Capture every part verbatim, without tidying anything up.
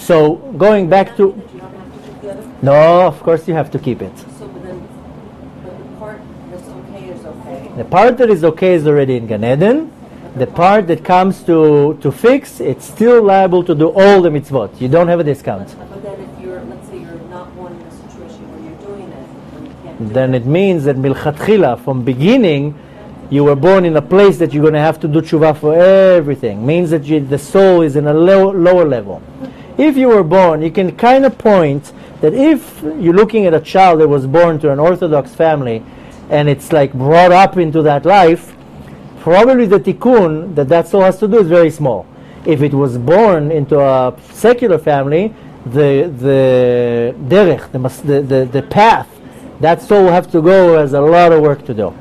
So going back to... No, of course you have to keep it. So then, but the part that's okay is okay. The part that is okay is already in Gan Eden. The part that comes to, to fix, it's still liable to do all the mitzvot. You don't have a discount. But then if you're, let's say you're not born in a situation where you're doing it, and you can't do Then it. it means that milchatchila, from beginning, you were born in a place that you're going to have to do tshuva for everything. Means that you, the soul is in a low, lower level. If you were born, you can kind of point that if you're looking at a child that was born to an Orthodox family and it's like brought up into that life, probably the tikkun that that soul has to do is very small. If it was born into a secular family, the the derech, the, mas- the, the, the path, that soul will have to go has a lot of work to do.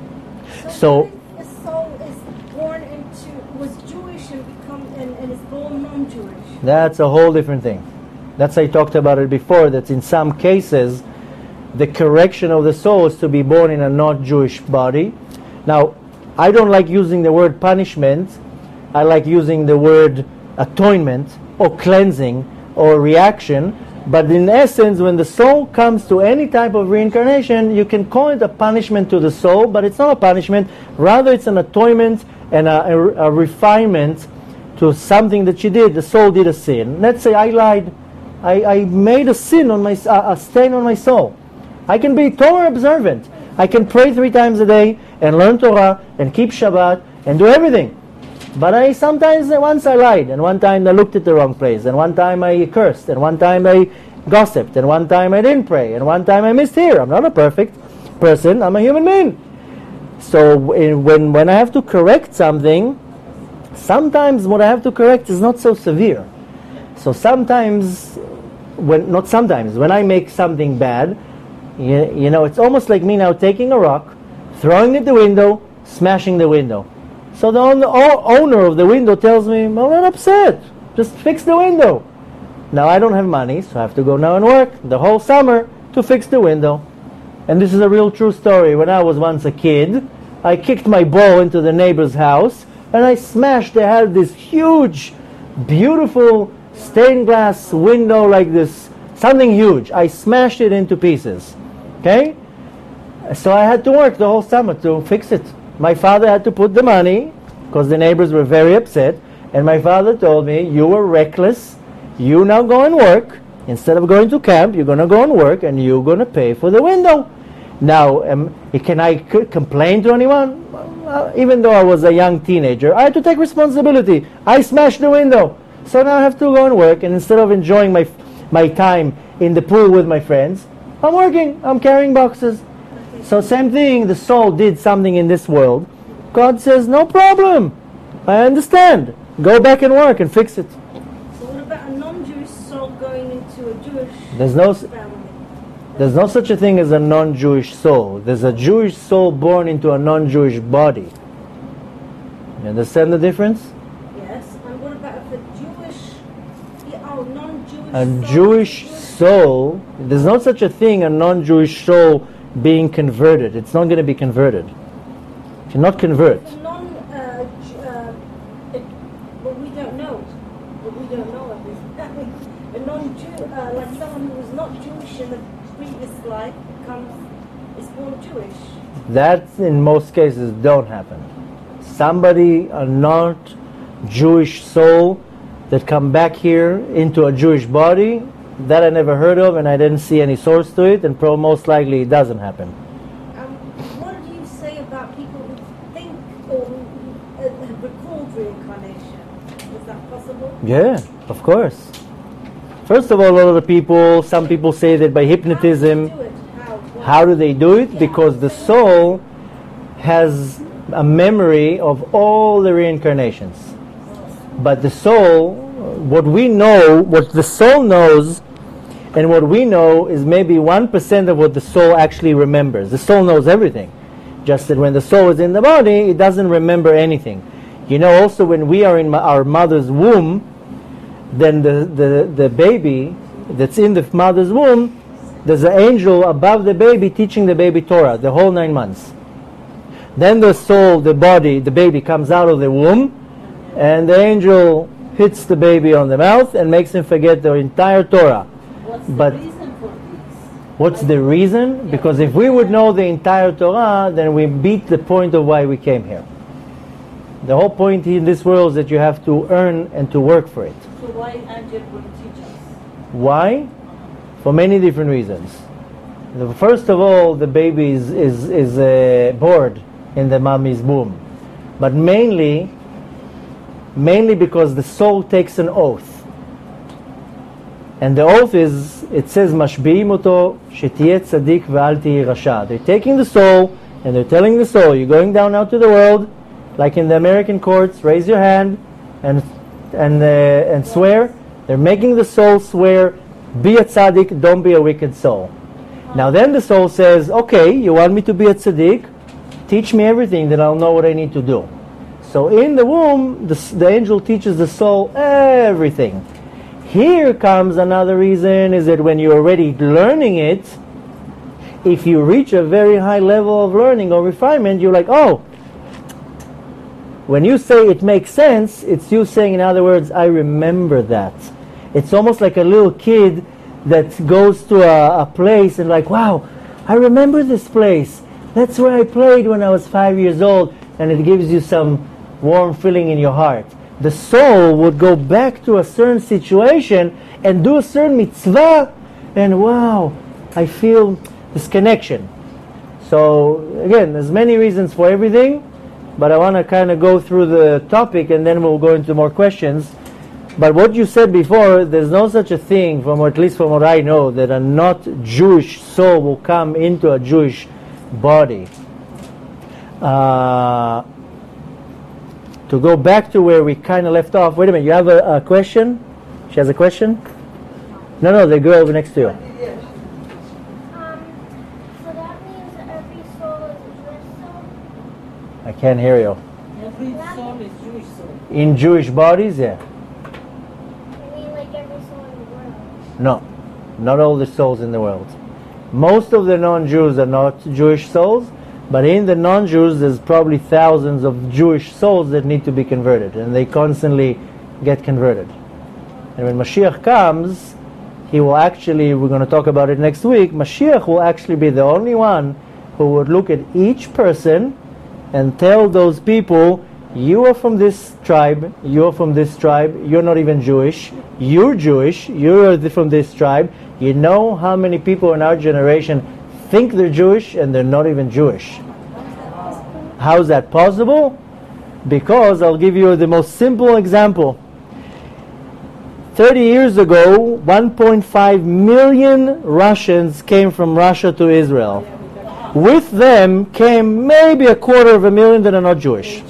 So, what if a soul is born into, was Jewish and become and, and is born non-Jewish? that's a whole different thing. That's I talked about it before, that in some cases the correction of the soul is to be born in a not Jewish body. Now, I don't like using the word punishment. I like using the word atonement or cleansing or reaction. But in essence, when the soul comes to any type of reincarnation, you can call it a punishment to the soul, but it's not a punishment. Rather, it's an atonement and a, a, a refinement to something that she did. The soul did a sin. Let's say I lied. I, I made a sin on my, a stain on my soul. I can be Torah observant. I can pray three times a day and learn Torah and keep Shabbat and do everything. But I sometimes, once I lied, and one time I looked at the wrong place, and one time I cursed, and one time I gossiped, and one time I didn't pray, and one time I missed here. I'm not a perfect person. I'm a human being. So when when I have to correct something, sometimes what I have to correct is not so severe. So sometimes, when not sometimes, when I make something bad, you, you know, it's almost like me now taking a rock, throwing it the window, smashing the window. So the own, owner of the window tells me, I'm not upset, just fix the window. Now I don't have money, so I have to go now and work the whole summer to fix the window. And this is a real true story. When I was once a kid, I kicked my ball into the neighbor's house, and I smashed, they had this huge, beautiful stained glass window like this, something huge. I smashed it into pieces. Okay? So I had to work the whole summer to fix it. My father had to put the money, because the neighbors were very upset, and my father told me, you were reckless, you now go and work, instead of going to camp, you're going to go and work, and you're going to pay for the window. Now, um, can I c- complain to anyone? Uh, even though I was a young teenager, I had to take responsibility. I smashed the window. So now I have to go and work, and instead of enjoying my my time in the pool with my friends, I'm working, I'm carrying boxes. So same thing, the soul did something in this world. God says, no problem. I understand. Go back and work and fix it. So what about a non-Jewish soul going into a Jewish There's no, family? there's no such a thing as a non-Jewish soul. There's a Jewish soul born into a non-Jewish body. You understand the difference? Yes. And what about if a Jewish, yeah, oh, non-Jewish A soul Jewish soul, there's no such a thing, a non-Jewish soul being converted. It's not going to be converted. You cannot convert. A non, uh, J- uh, it, well, we don't know. But we don't know of this. A non-Jew, uh, like someone who was not Jewish in the previous life, becomes is born Jewish. That, in most cases, don't happen. Somebody, a not Jewish soul, that come back here into a Jewish body, that I never heard of, and I didn't see any source to it, and pro most likely it doesn't happen. Um, what do you say about people who think or who uh, have recalled reincarnation? Is that possible? Yeah, of course. First of all, a lot of the people, some people say that by hypnotism. How do you do it? How? What? How do they do it? Because the soul has a memory of all the reincarnations. But the soul, what we know, what the soul knows, and what we know is maybe one percent of what the soul actually remembers. The soul knows everything. Just that when the soul is in the body, it doesn't remember anything. You know, also when we are in our mother's womb, then the, the, the baby that's in the mother's womb, there's an angel above the baby teaching the baby Torah, the whole nine months. Then the soul, the body, the baby comes out of the womb, and the angel hits the baby on the mouth and makes him forget the entire Torah. What's the But reason for this? what's the reason? Because if we would know the entire Torah, then we beat the point of why we came here. The whole point in this world is that you have to earn and to work for it. So why angel will teach us? Why? For many different reasons. The- First of all, the baby is, is, is uh, bored in the mommy's womb. But mainly, mainly because the soul takes an oath. And the oath is, it says, Mashbi'im oto shetiyeh tzadik ve'al tihi rasha. They're taking the soul and they're telling the soul, you're going down out to the world, like in the American courts, raise your hand and and uh, and swear. They're making the soul swear, be a tzaddik, don't be a wicked soul. Now then the soul says, okay, you want me to be a tzaddik? Teach me everything, then I'll know what I need to do. So in the womb, the, the angel teaches the soul everything. Here comes another reason, is that when you're already learning it, if you reach a very high level of learning or refinement, you're like, oh, when you say it makes sense, it's you saying, in other words, I remember that. It's almost like a little kid that goes to a, a place and like, wow, I remember this place. That's where I played when I was five years old, and it gives you some warm feeling in your heart. The soul would go back to a certain situation and do a certain mitzvah, and wow, I feel this connection. So again, there's many reasons for everything, but I want to kind of go through the topic and then we'll go into more questions. But what you said before, there's no such a thing, from at least from what I know, that a not Jewish soul will come into a Jewish body. Uh, to go back to where we kind of left off, wait a minute, you have a, a question? She has a question? No, no, the girl over next to you. Um, so that means that every soul is a Jewish soul? I can't hear you. Every soul is Jewish soul. In Jewish bodies, yeah. I mean like every soul in the world? No, not all the souls in the world. Most of the non-Jews are not Jewish souls, but in the non-Jews there's probably thousands of Jewish souls that need to be converted, and they constantly get converted. And when Mashiach comes, he will actually, we're going to talk about it next week, Mashiach will actually be the only one who would look at each person and tell those people, you are from this tribe, you're from this tribe, you're not even Jewish, you're Jewish, you're from this tribe. You know how many people in our generation think they're Jewish and they're not even Jewish. How is that possible? Because I'll give you the most simple example. thirty years ago, one point five million Russians came from Russia to Israel. With them came maybe a quarter of a million that are not Jewish.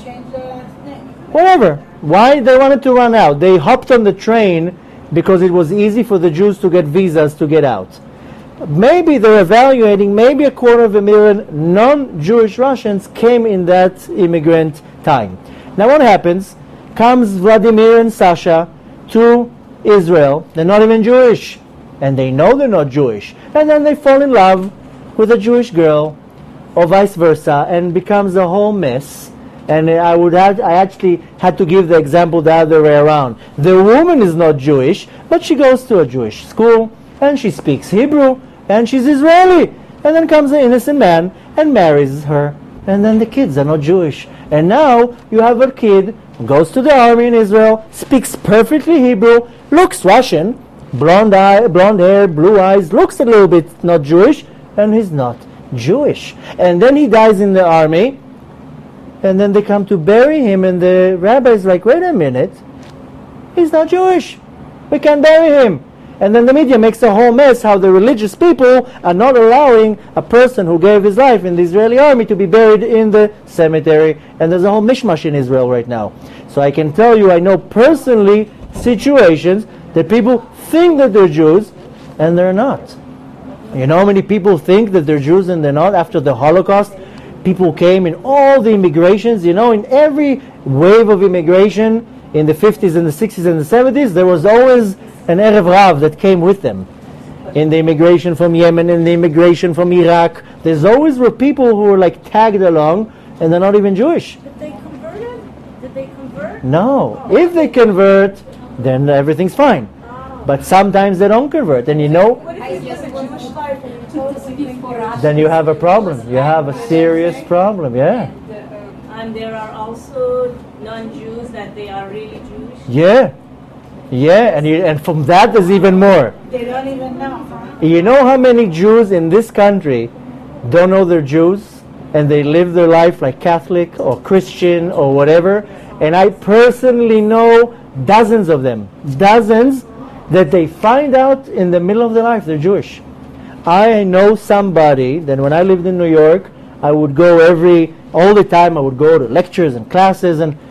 Whatever. Why? They wanted to run out. They hopped on the train because it was easy for the Jews to get visas to get out. Maybe they're evaluating, maybe a quarter of a million non-Jewish Russians came in that immigrant time. Now what happens? Comes Vladimir and Sasha to Israel. They're not even Jewish. And they know they're not Jewish. And then they fall in love with a Jewish girl, or vice versa, and becomes a whole mess. And I would have, I actually had to give the example the other way around. The woman is not Jewish, but she goes to a Jewish school, and she speaks Hebrew, and she's Israeli. And then comes an innocent man and marries her. And then the kids are not Jewish. And now you have a kid who goes to the army in Israel, speaks perfectly Hebrew, looks Russian, blonde eye, blonde hair, blue eyes, looks a little bit not Jewish, and he's not Jewish. And then he dies in the army, and then they come to bury him, and the rabbi's like, wait a minute, he's not Jewish. We can't bury him. And then the media makes a whole mess how the religious people are not allowing a person who gave his life in the Israeli army to be buried in the cemetery. And there's a whole mishmash in Israel right now. So I can tell you, I know personally situations that people think that they're Jews and they're not. You know how many people think that they're Jews and they're not? After the Holocaust, people came in all the immigrations. You know, in every wave of immigration in the fifties and the sixties and the seventies, there was always an Erev Rav that came with them. In the immigration from Yemen, in the immigration from Iraq, there's always were people who were like tagged along and they're not even Jewish. Did they converted? Did they convert? No. If they convert, then everything's fine. But sometimes they don't convert, and you know, What if he's just a Jewish life and he totally thinks then you have a problem. You have a serious problem, yeah. And there are also non-Jews that they are really Jewish. Yeah. Yeah, and you, and from that there's even more. they don't even know, huh? You know how many Jews in this country don't know they're Jews and they live their life like Catholic or Christian or whatever? And I personally know dozens of them, dozens that they find out in the middle of their life they're Jewish. I know somebody that when I lived in New York, I would go every, all the time, I would go to lectures and classes, and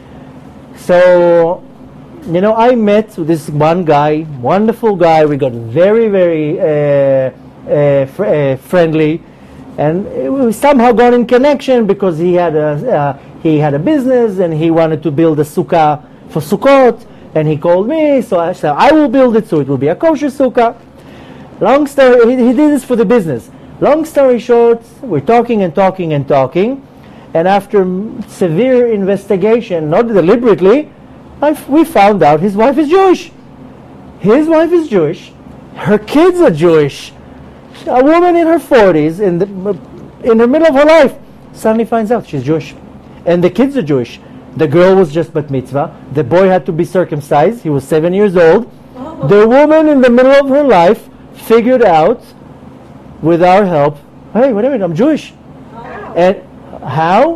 so, you know, I met this one guy, wonderful guy. We got very, very uh, uh, fr- uh, friendly, and we somehow got in connection because he had a uh, he had a business and he wanted to build a sukkah for Sukkot, and he called me. So I said, I will build it, so it will be a kosher sukkah. Long story, he, he did this for the business. Long story short, we're talking and talking and talking, and after severe investigation, not deliberately, I f- we found out his wife is Jewish. His wife is Jewish. Her kids are Jewish. A woman in her forties, in the in the middle of her life, suddenly finds out she's Jewish, and the kids are Jewish. The girl was just bat mitzvah. The boy had to be circumcised. He was seven years old. The woman in the middle of her life figured out, with our help, hey, wait a minute, I'm Jewish. And how?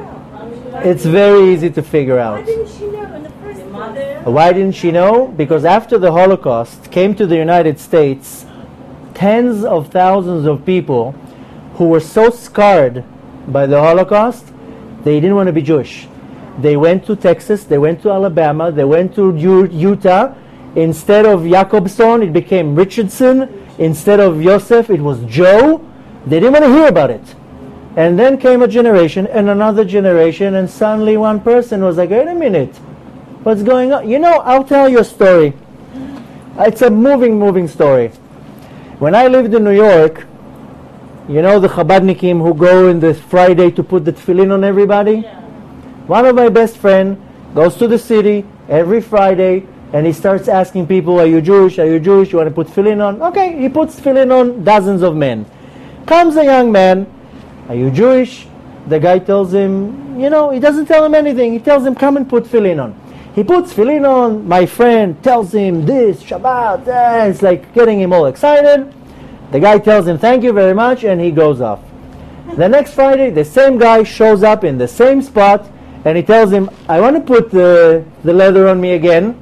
It's very easy to figure Why out. didn't she know in the first place? Mother, Why didn't she know? Because after the Holocaust came to the United States, tens of thousands of people who were so scarred by the Holocaust, they didn't want to be Jewish. They went to Texas, they went to Alabama, they went to U- Utah. Instead of Jacobson, it became Richardson. Instead of Yosef, it was Joe. They didn't want to hear about it. And then came a generation and another generation, and suddenly one person was like, wait a minute, what's going on? You know, I'll tell you a story. It's a moving, moving story. When I lived in New York, you know the Chabadnikim who go in the Friday to put the tefillin on everybody? One of my best friend goes to the city every Friday, and he starts asking people, are you Jewish? Are you Jewish? You want to put tefillin on? Okay, he puts tefillin on dozens of men. Comes a young man, are you Jewish? The guy tells him, you know, he doesn't tell him anything. He tells him, come and put tefillin on. He puts tefillin on. My friend tells him this, Shabbat. Eh, it's like getting him all excited. The guy tells him, thank you very much, and he goes off. The next Friday, the same guy shows up in the same spot, and he tells him, I want to put the, the leather on me again.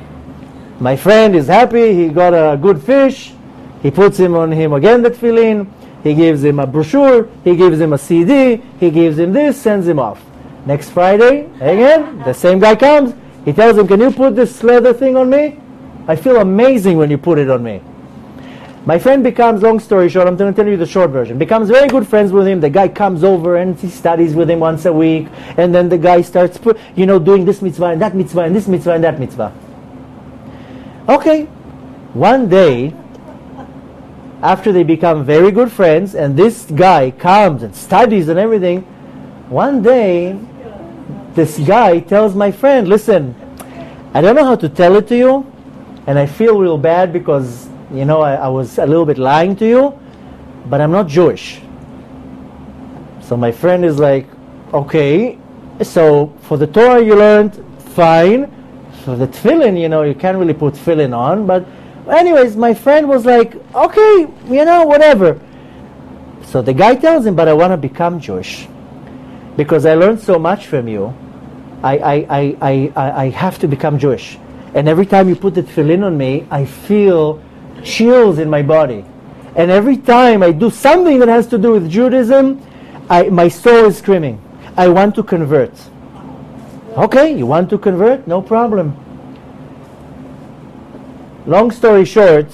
My friend is happy. He got a good fish. He puts him on him again, the tefillin. He gives him a brochure. He gives him a C D. He gives him this, sends him off. Next Friday, again, the same guy comes. He tells him, can you put this leather thing on me? I feel amazing when you put it on me. My friend becomes, long story short, I'm going to tell you the short version, becomes very good friends with him. The guy comes over and he studies with him once a week. And then the guy starts, put, you know, doing this mitzvah and that mitzvah and this mitzvah and that mitzvah. Okay, one day, after they become very good friends, and this guy comes and studies and everything, one day, this guy tells my friend, listen, I don't know how to tell it to you, and I feel real bad because, you know, I, I was a little bit lying to you, but I'm not Jewish. So my friend is like, okay, so for the Torah you learned, fine. For the tefillin, you know, you can't really put tefillin on, but anyways, my friend was like, okay, you know, whatever. So the guy tells him, but I want to become Jewish because I learned so much from you. I, I, I, I, I, I have to become Jewish. And every time you put the tefillin on me, I feel chills in my body. And every time I do something that has to do with Judaism, I, my soul is screaming, I want to convert. Okay, you want to convert? No problem. Long story short,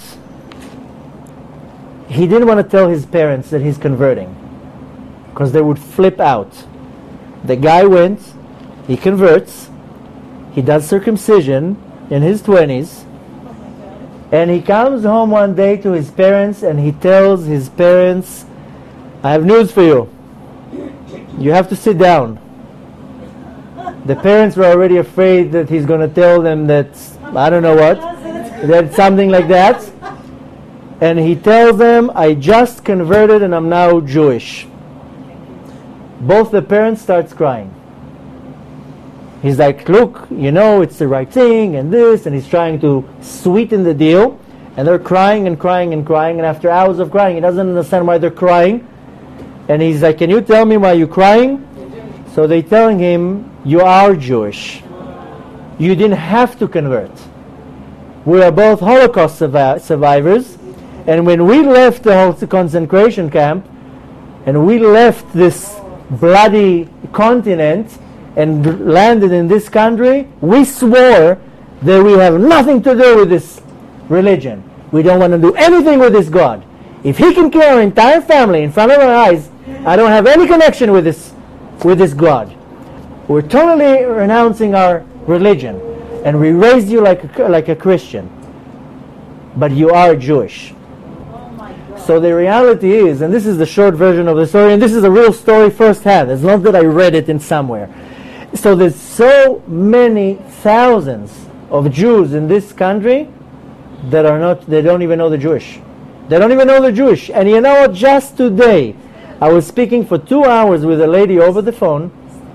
he didn't want to tell his parents that he's converting because they would flip out. The guy went, he converts, he does circumcision in his twenties, and he comes home one day to his parents and he tells his parents, I have news for you. You have to sit down. The parents were already afraid that he's going to tell them that I don't know what. That's something like that. And he tells them, I just converted and I'm now Jewish. Both the parents starts crying. He's like, look, you know, it's the right thing and this, and he's trying to sweeten the deal. And they're crying and crying and crying, and after hours of crying, he doesn't understand why they're crying. And he's like, can you tell me why you're crying? So they're telling him, you are Jewish. You didn't have to convert. We are both Holocaust survi- survivors, and when we left the whole concentration camp, and we left this bloody continent, and landed in this country, we swore that we have nothing to do with this religion. We don't want to do anything with this God. If he can kill our entire family in front of our eyes, I don't have any connection with this with this God. We're totally renouncing our religion, and we raised you like a, like a Christian, but you are Jewish. So the reality is, and this is the short version of the story, and this is a real story firsthand. It's not that I read it in somewhere. So there's so many thousands of Jews in this country that are not, they don't even know they're Jewish. They don't even know they're Jewish. And you know what, just today, I was speaking for two hours with a lady over the phone.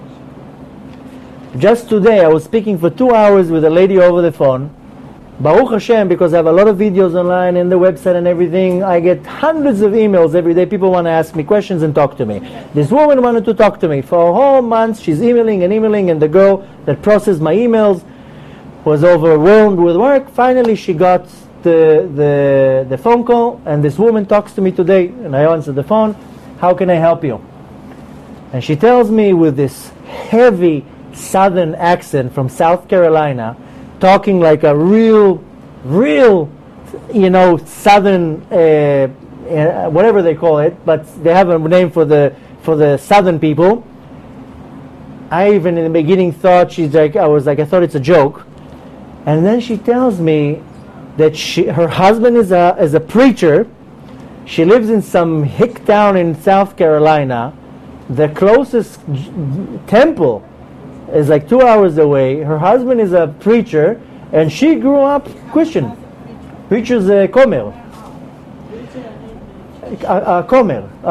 Just today, I was speaking for two hours with a lady over the phone. Baruch Hashem, because I have a lot of videos online and the website and everything, I get hundreds of emails every day. People want to ask me questions and talk to me. This woman wanted to talk to me. For a whole month, she's emailing and emailing, and the girl that processed my emails was overwhelmed with work. Finally, she got the, the, the phone call, and this woman talks to me today, and I answer the phone. How can I help you? And she tells me with this heavy southern accent from South Carolina, talking like a real, real, you know, southern, uh, uh, whatever they call it, but they have a name for the for the southern people. I even in the beginning thought she's like, I was like, I thought it's a joke, and then she tells me that she, her husband is a is a preacher. She lives in some hick town in South Carolina. The closest j- temple is like two hours away. Her husband is a preacher, and she grew up Christian. Preacher's a komer. A, a komer. Uh,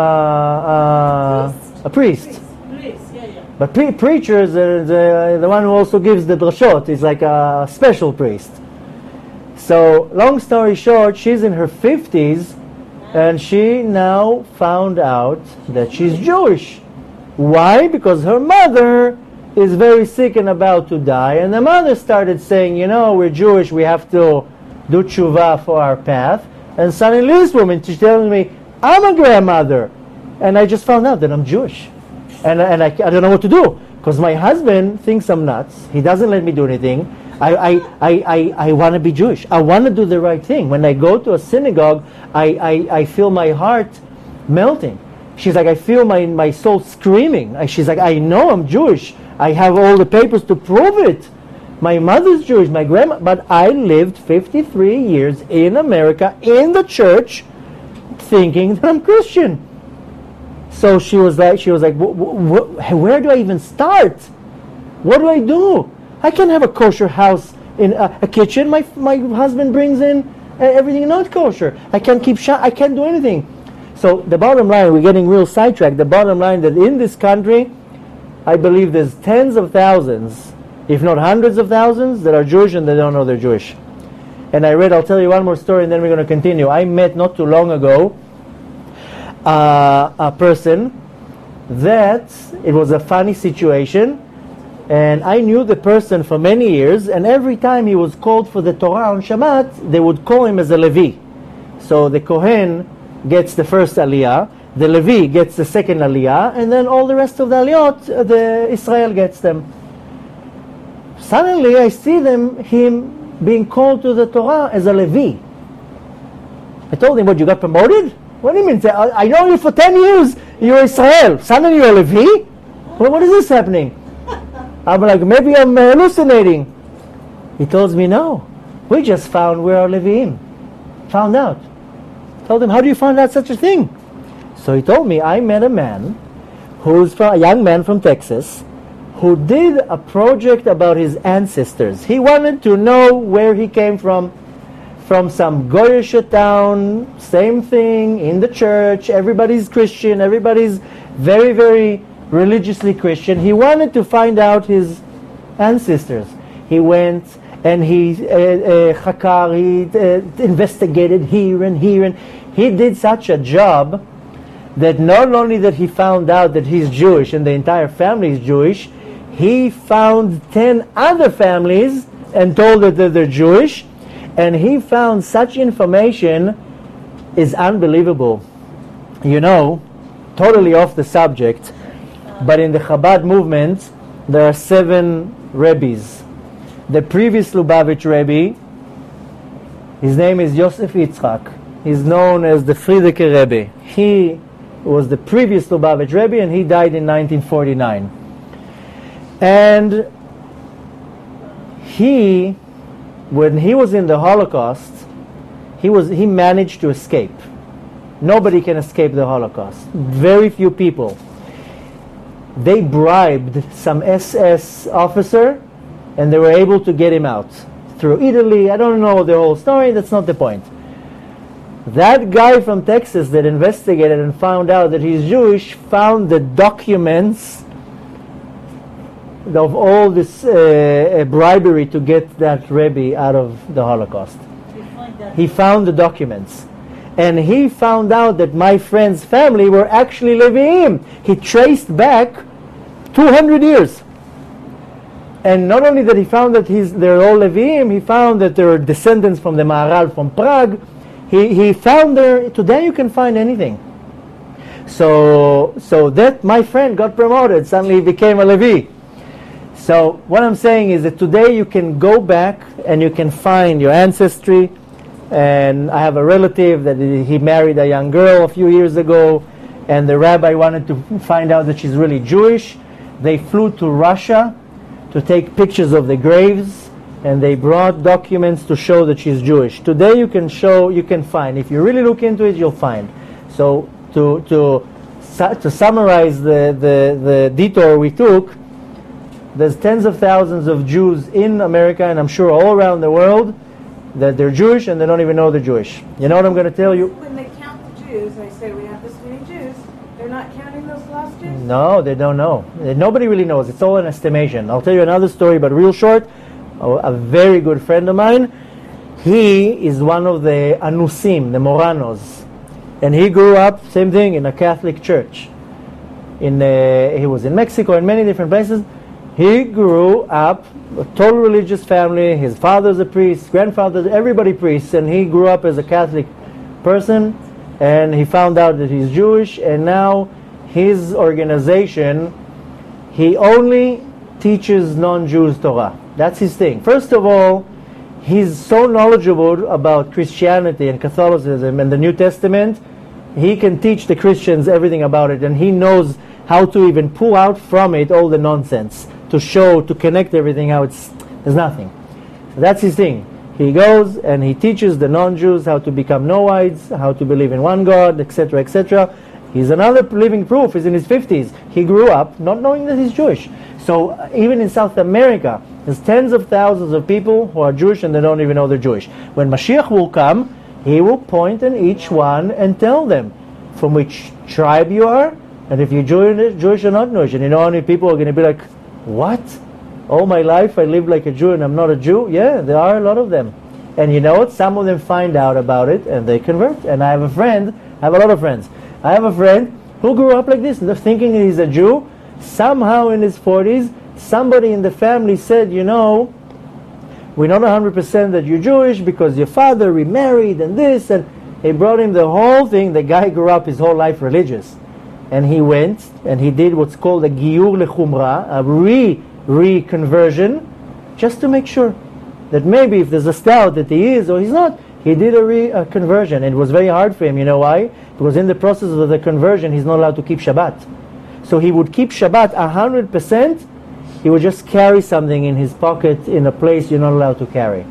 uh, a priest. But pre- preacher is the, the, the one who also gives the drashot. Is like a special priest. So, long story short, she's in her fifties, and she now found out that she's Jewish. Why? Because her mother is very sick and about to die, and the mother started saying, you know, we're Jewish, we have to do tshuva for our path. And suddenly this woman, she's telling me, I'm a grandmother, and I just found out that I'm Jewish. And, and I, I don't know what to do, because my husband thinks I'm nuts. He doesn't let me do anything. I, I, I, I, I want to be Jewish. I want to do the right thing. When I go to a synagogue, I, I, I feel my heart melting. She's like, I feel my, my soul screaming. I, she's like, I know I'm Jewish. I have all the papers to prove it. My mother's Jewish, my grandma, but I lived fifty-three years in America, in the church, thinking that I'm Christian. So she was like, she was like, wh- wh- where do I even start? What do I do? I can't have a kosher house in a, a kitchen. My my husband brings in uh, everything not kosher. I can't keep shut. I can't do anything. So the bottom line, we're getting real sidetracked. The bottom line that in this country, I believe there's tens of thousands, if not hundreds of thousands, that are Jewish and they don't know they're Jewish. And I read, I'll tell you one more story and then we're going to continue. I met not too long ago uh, a person that, it was a funny situation, and I knew the person for many years, and every time he was called for the Torah on Shabbat, they would call him as a Levi. So the Kohen gets the first Aliyah, the Levi gets the second Aliyah, and then all the rest of the Aliyot, uh, the Israel gets them. Suddenly I see them, him being called to the Torah as a Levi. I told him, what, you got promoted? What do you mean? I, I know you for ten years, you're Israel. Suddenly you're a Levi? Well, what is this happening? I'm like, maybe I'm hallucinating. He tells me, no, we just found we are Leviim. Found out. Told him, how do you find out such a thing? So he told me, I met a man, who's from, a young man from Texas, who did a project about his ancestors. He wanted to know where he came from, from some Goyish town, same thing, in the church, everybody's Christian, everybody's very, very religiously Christian. He wanted to find out his ancestors. He went and he uh, uh, hakar, he uh, investigated here and here, and he did such a job that not only that he found out that he's Jewish and the entire family is Jewish, he found ten other families and told that they're Jewish, and he found such information is unbelievable. You know, totally off the subject, but in the Chabad movement there are seven Rebbes. The previous Lubavitch Rebbe, his name is Yosef Yitzchak. He's known as the Friedeker Rebbe. He was the previous Lubavitch Rebbe, and he died in nineteen forty-nine. And he, when he was in the Holocaust, he was he managed to escape. Nobody can escape the Holocaust. Very few people. They bribed some S S officer, and they were able to get him out through Italy. I don't know the whole story. That's not the point. That guy from Texas that investigated and found out that he's Jewish found the documents of all this uh, bribery to get that Rebbe out of the Holocaust. He found the documents. And he found out that my friend's family were actually Leviim. He traced back two hundred years. And not only that he found that he's, they're all Leviim, he found that there are descendants from the Maharal from Prague. He, he found there, today you can find anything. So, so that my friend got promoted, suddenly he became a Levi. So what I'm saying is that today you can go back and you can find your ancestry. And I have a relative that he married a young girl a few years ago, and the rabbi wanted to find out that she's really Jewish. They flew to Russia to take pictures of the graves, and they brought documents to show that she's Jewish. Today you can show, you can find. If you really look into it, you'll find. So to to to summarize the, the, the detour we took, there's tens of thousands of Jews in America, and I'm sure all around the world, that they're Jewish and they don't even know they're Jewish. You know what I'm going to tell you? When they count the Jews, they say we have this many Jews. They're not counting those lost Jews? No, they don't know. Nobody really knows. It's all an estimation. I'll tell you another story, but real short. A very good friend of mine, he is one of the Anusim, the Moranos. And he grew up, same thing, in a Catholic church. In uh, he was in Mexico and many different places. He grew up a total religious family. His father's a priest, grandfather, everybody priests, and he grew up as a Catholic person, and he found out that he's Jewish, and now his organization, he only teaches non-Jews Torah. That's his thing. First of all, he's so knowledgeable about Christianity and Catholicism and the New Testament, he can teach the Christians everything about it, and he knows how to even pull out from it all the nonsense, to show, to connect everything, how it's, there's nothing. That's his thing. He goes and he teaches the non-Jews how to become Noahides, how to believe in one God, et cetera, et cetera. He's another living proof. He's in his fifties. He grew up not knowing that he's Jewish. So uh, even in South America, there's tens of thousands of people who are Jewish and they don't even know they're Jewish. When Mashiach will come, he will point in each one and tell them from which tribe you are, and if you're Jewish, Jewish or not Jewish. And you know how many people are going to be like, what? All my life I lived like a Jew and I'm not a Jew? Yeah, there are a lot of them. And you know what? Some of them find out about it and they convert. And I have a friend, I have a lot of friends. I have a friend who grew up like this, thinking he's a Jew. Somehow in his forties, somebody in the family said, you know, we're not one hundred percent that you're Jewish because your father remarried and this. And he brought him the whole thing. The guy grew up his whole life religious. And he went and he did what's called a giyur lechumra, a re reconversion, just to make sure that maybe if there's a doubt that he is or he's not, he did a re a conversion. And it was very hard for him. You know why? Because in the process of the conversion, he's not allowed to keep Shabbat. So he would keep Shabbat one hundred percent. He would just carry something in his pocket in a place you're not allowed to carry.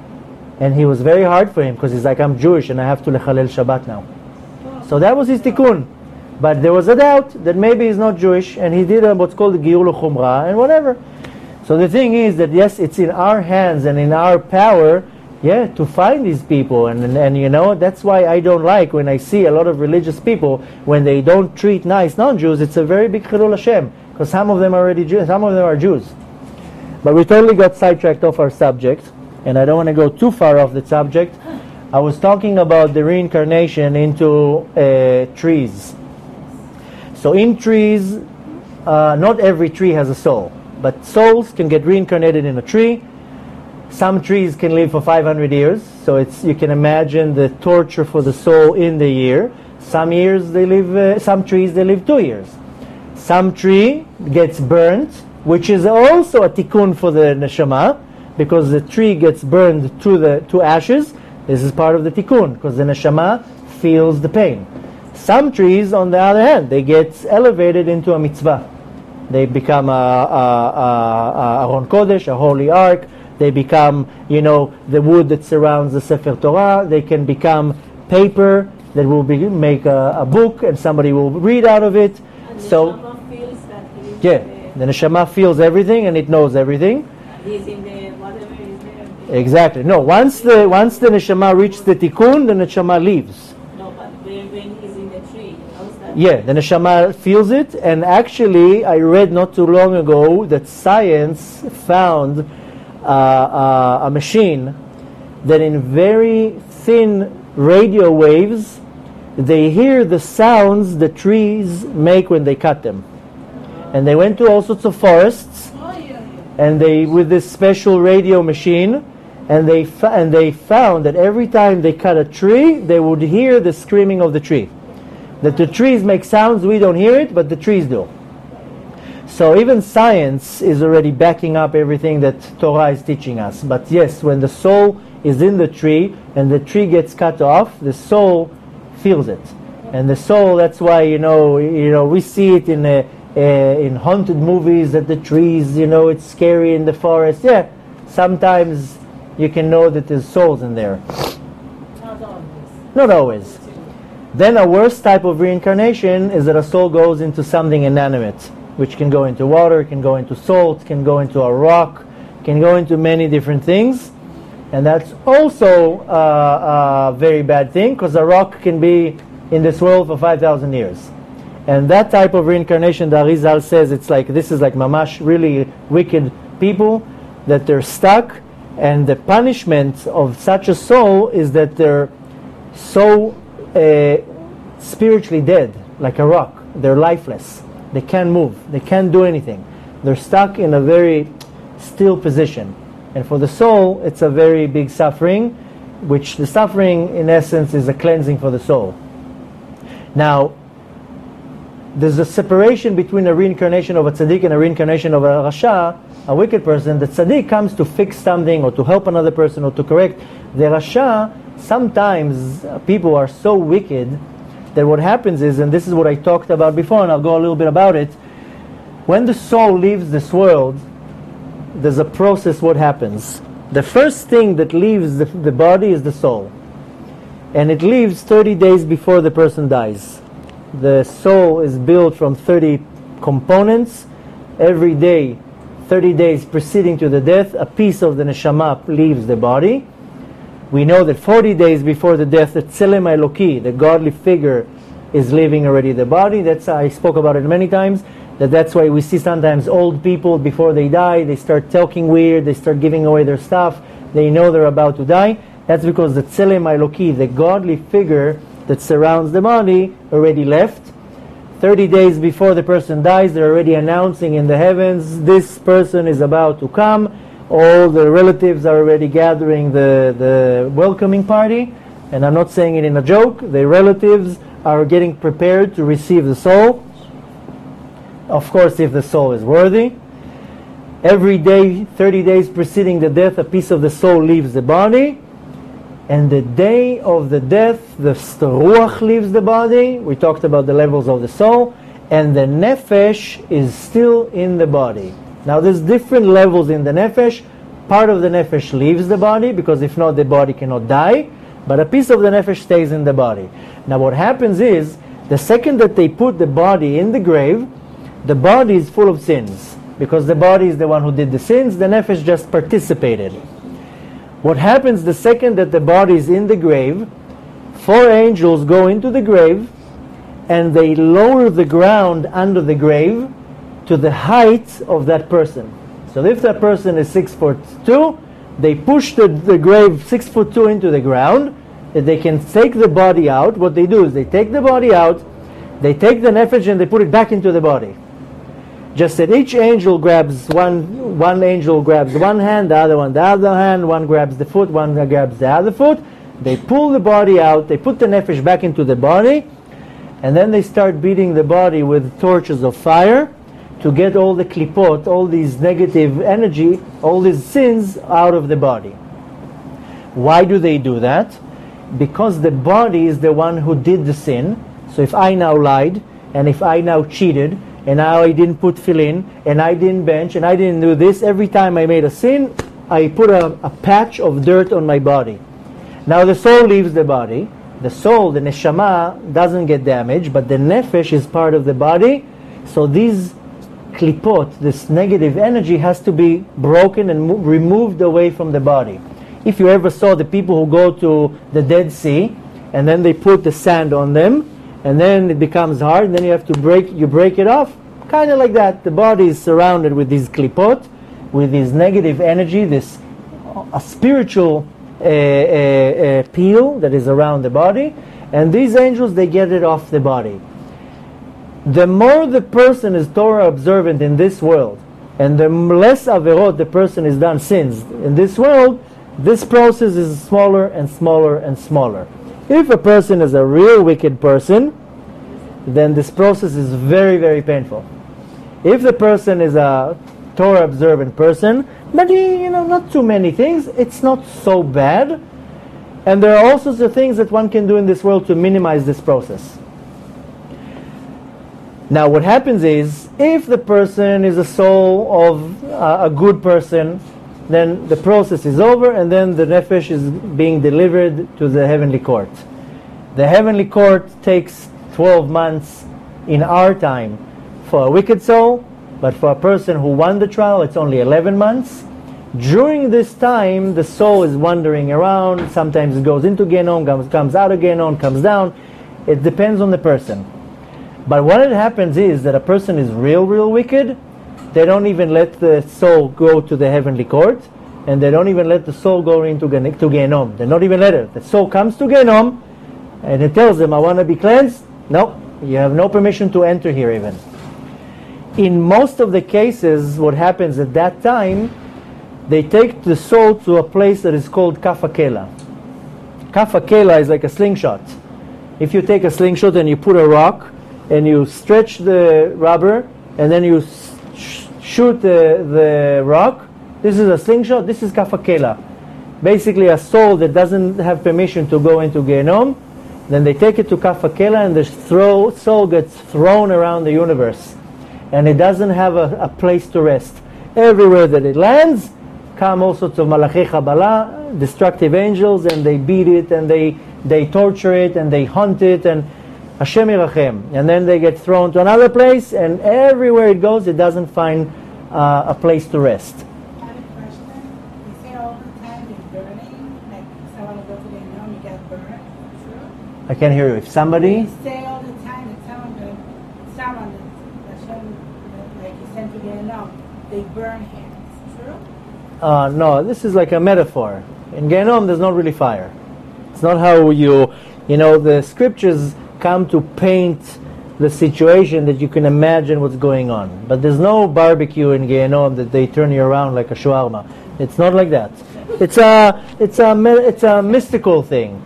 And he was very hard for him because he's like, I'm Jewish and I have to lechalel Shabbat now. So that was his tikkun. But there was a doubt that maybe he's not Jewish, and he did a, what's called a Giyur L'Chumra, and whatever. So the thing is that, yes, it's in our hands and in our power, yeah, to find these people. And, and, and you know, that's why I don't like when I see a lot of religious people, when they don't treat nice non-Jews, it's a very big Chilul Hashem, because some of them are already Jews, some of them are Jews. But we totally got sidetracked off our subject, and I don't want to go too far off the subject. I was talking about the reincarnation into uh, trees. So in trees, uh, not every tree has a soul, but souls can get reincarnated in a tree. Some trees can live for five hundred years, so it's, you can imagine the torture for the soul in the year. Some years they live, uh, some trees they live two years. Some tree gets burnt, which is also a tikkun for the neshama, because the tree gets burned to the to ashes. This is part of the tikkun, because the neshama feels the pain. Some trees, on the other hand, they get elevated into a mitzvah. They become a, a, a, a Aron Kodesh, a holy ark. They become, you know, the wood that surrounds the Sefer Torah. They can become paper that will be, make a, a book, and somebody will read out of it. And So, the Neshama feels that he is yeah, the, the neshama feels everything and it knows everything. he's in the whatever is there. Exactly. No, once the once the neshama reaches the tikkun, the neshama leaves. No, but when, when he's in the tree, he knows that. Yeah, the neshama feels it, and actually, I read not too long ago that science found uh, uh, a machine that in very thin radio waves, they hear the sounds the trees make when they cut them. And they went to all sorts of forests, and they, with this special radio machine, and they fa- and they found that every time they cut a tree, they would hear the screaming of the tree. That the trees make sounds, we don't hear it, but the trees do. So even science is already backing up everything that Torah is teaching us. But yes, when the soul is in the tree and the tree gets cut off, the soul feels it. And the soul, that's why, you know, you know, we see it in a, a, in haunted movies that the trees, you know, it's scary in the forest. Yeah, sometimes you can know that there's souls in there. Not always. Not always. Then a worse type of reincarnation is that a soul goes into something inanimate, which can go into water, can go into salt, can go into a rock, can go into many different things. And that's also uh, a very bad thing, because a rock can be in this world for five thousand years. And that type of reincarnation, the Arizal says, it's like, this is like mamash, really wicked people, that they're stuck, and the punishment of such a soul is that they're so uh, spiritually dead, like a rock. They're lifeless. They can't move. They can't do anything. They're stuck in a very still position. And for the soul, it's a very big suffering, which the suffering, in essence, is a cleansing for the soul. Now, there's a separation between a reincarnation of a tzaddik and a reincarnation of a rasha, a wicked person. The tzaddik comes to fix something or to help another person or to correct. The rasha, sometimes uh, people are so wicked that what happens is, and this is what I talked about before, and I'll go a little bit about it, when the soul leaves this world, there's a process what happens. The first thing that leaves the, the body is the soul. And it leaves thirty days before the person dies. The soul is built from thirty components. Every day, thirty days preceding to the death, a piece of the neshama leaves the body. We know that forty days before the death, the Tselem Eloki, the godly figure, is leaving already the body. That's, I spoke about it many times, that that's why we see sometimes old people, before they die, they start talking weird, they start giving away their stuff, they know they're about to die. That's because the Tselem Eloki, the godly figure that surrounds the body, already left. thirty days before the person dies, they're already announcing in the heavens, this person is about to come. All the relatives are already gathering the, the welcoming party. And I'm not saying it in a joke. The relatives are getting prepared to receive the soul. Of course, if the soul is worthy. Every day, thirty days preceding the death, a piece of the soul leaves the body. And the day of the death, the ruach leaves the body. We talked about the levels of the soul. And the nefesh is still in the body. Now there's different levels in the nefesh. Part of the nefesh leaves the body, because if not, the body cannot die. But a piece of the nefesh stays in the body. Now what happens is The second that they put the body in the grave, the body is full of sins. Because the body is the one who did the sins, the nefesh just participated. What happens the second that the body is in the grave, four angels go into the grave and they lower the ground under the grave to the height of that person. So if that person is six foot two, they push the, the grave six foot two into the ground, that they can take the body out. What they do is they take the body out, they take the nefesh and they put it back into the body. Just that each angel grabs one, one angel grabs one hand, the other one the other hand, one grabs the foot, one grabs the other foot. They pull the body out, they put the nefesh back into the body, and then they start beating the body with torches of fire to get all the klipot, all these negative energy, all these sins out of the body. Why do they do that? Because the body is the one who did the sin. So if I now lied, and if I now cheated, and now I didn't put tefillin, and I didn't bench, and I didn't do this, every time I made a sin, I put a, a patch of dirt on my body. Now the soul leaves the body. The soul, the neshama, doesn't get damaged, but the nefesh is part of the body. So these klipot, this negative energy, has to be broken and mo- removed away from the body. If you ever saw the people who go to the Dead Sea, and then they put the sand on them, and then it becomes hard, and then you have to break, you break it off, kind of like that. The body is surrounded with these klipot, with this negative energy, this a spiritual uh, uh, uh, peel that is around the body, and these angels, they get it off the body. The more the person is Torah observant in this world, and the less averot the person is done sins in this world, this process is smaller and smaller and smaller. If a person is a real wicked person, then this process is very, very painful. If the person is a Torah observant person, but he, you know, not too many things, it's not so bad. And there are all sorts of things that one can do in this world to minimize this process. Now what happens is, if the person is a soul of uh, a good person, then the process is over, and then the nefesh is being delivered to the heavenly court. The heavenly court takes twelve months in our time for a wicked soul, but for a person who won the trial, it's only eleven months. During this time, the soul is wandering around. Sometimes it goes into Gehenom, comes, comes out of Gehenom, comes down. It depends on the person. But what it happens is that a person is real, real wicked. They don't even let the soul go to the heavenly court, and they don't even let the soul go into to Gehenom. They don't even let it. The soul comes to Gehenom, and it tells them, I want to be cleansed. No, you have no permission to enter here even. In most of the cases, what happens at that time, they take the soul to a place that is called Kaf HaKela. Kaf HaKela is like a slingshot. If you take a slingshot and you put a rock, and you stretch the rubber, and then you sh- shoot the, the rock, this is a slingshot, this is Kaf HaKela. Basically a soul that doesn't have permission to go into Gehenom, then they take it to Kaf HaKela, and the throw, soul gets thrown around the universe. And it doesn't have a, a place to rest. Everywhere that it lands, come all sorts of Malachei Chabala, destructive angels, and they beat it, and they, they torture it, and they hunt it, and Hashem Yirachem. And then they get thrown to another place, and everywhere it goes, it doesn't find uh, a place to rest. I have a question. You say all the time you're burning, like someone go to the Gehenom, you get burned. True? I can't hear you. If somebody... You say all the time that someone, go- someone that Hashem, like you sent to Gehenom, they burn him. True? Uh, no, this is like a metaphor. In Gehenom, there's not really fire. It's not how you... You know, the scriptures come to paint the situation that you can imagine what's going on. But there's no barbecue in Gehenom that they turn you around like a shawarma. It's not like that. It's a, it's a, it's a mystical thing.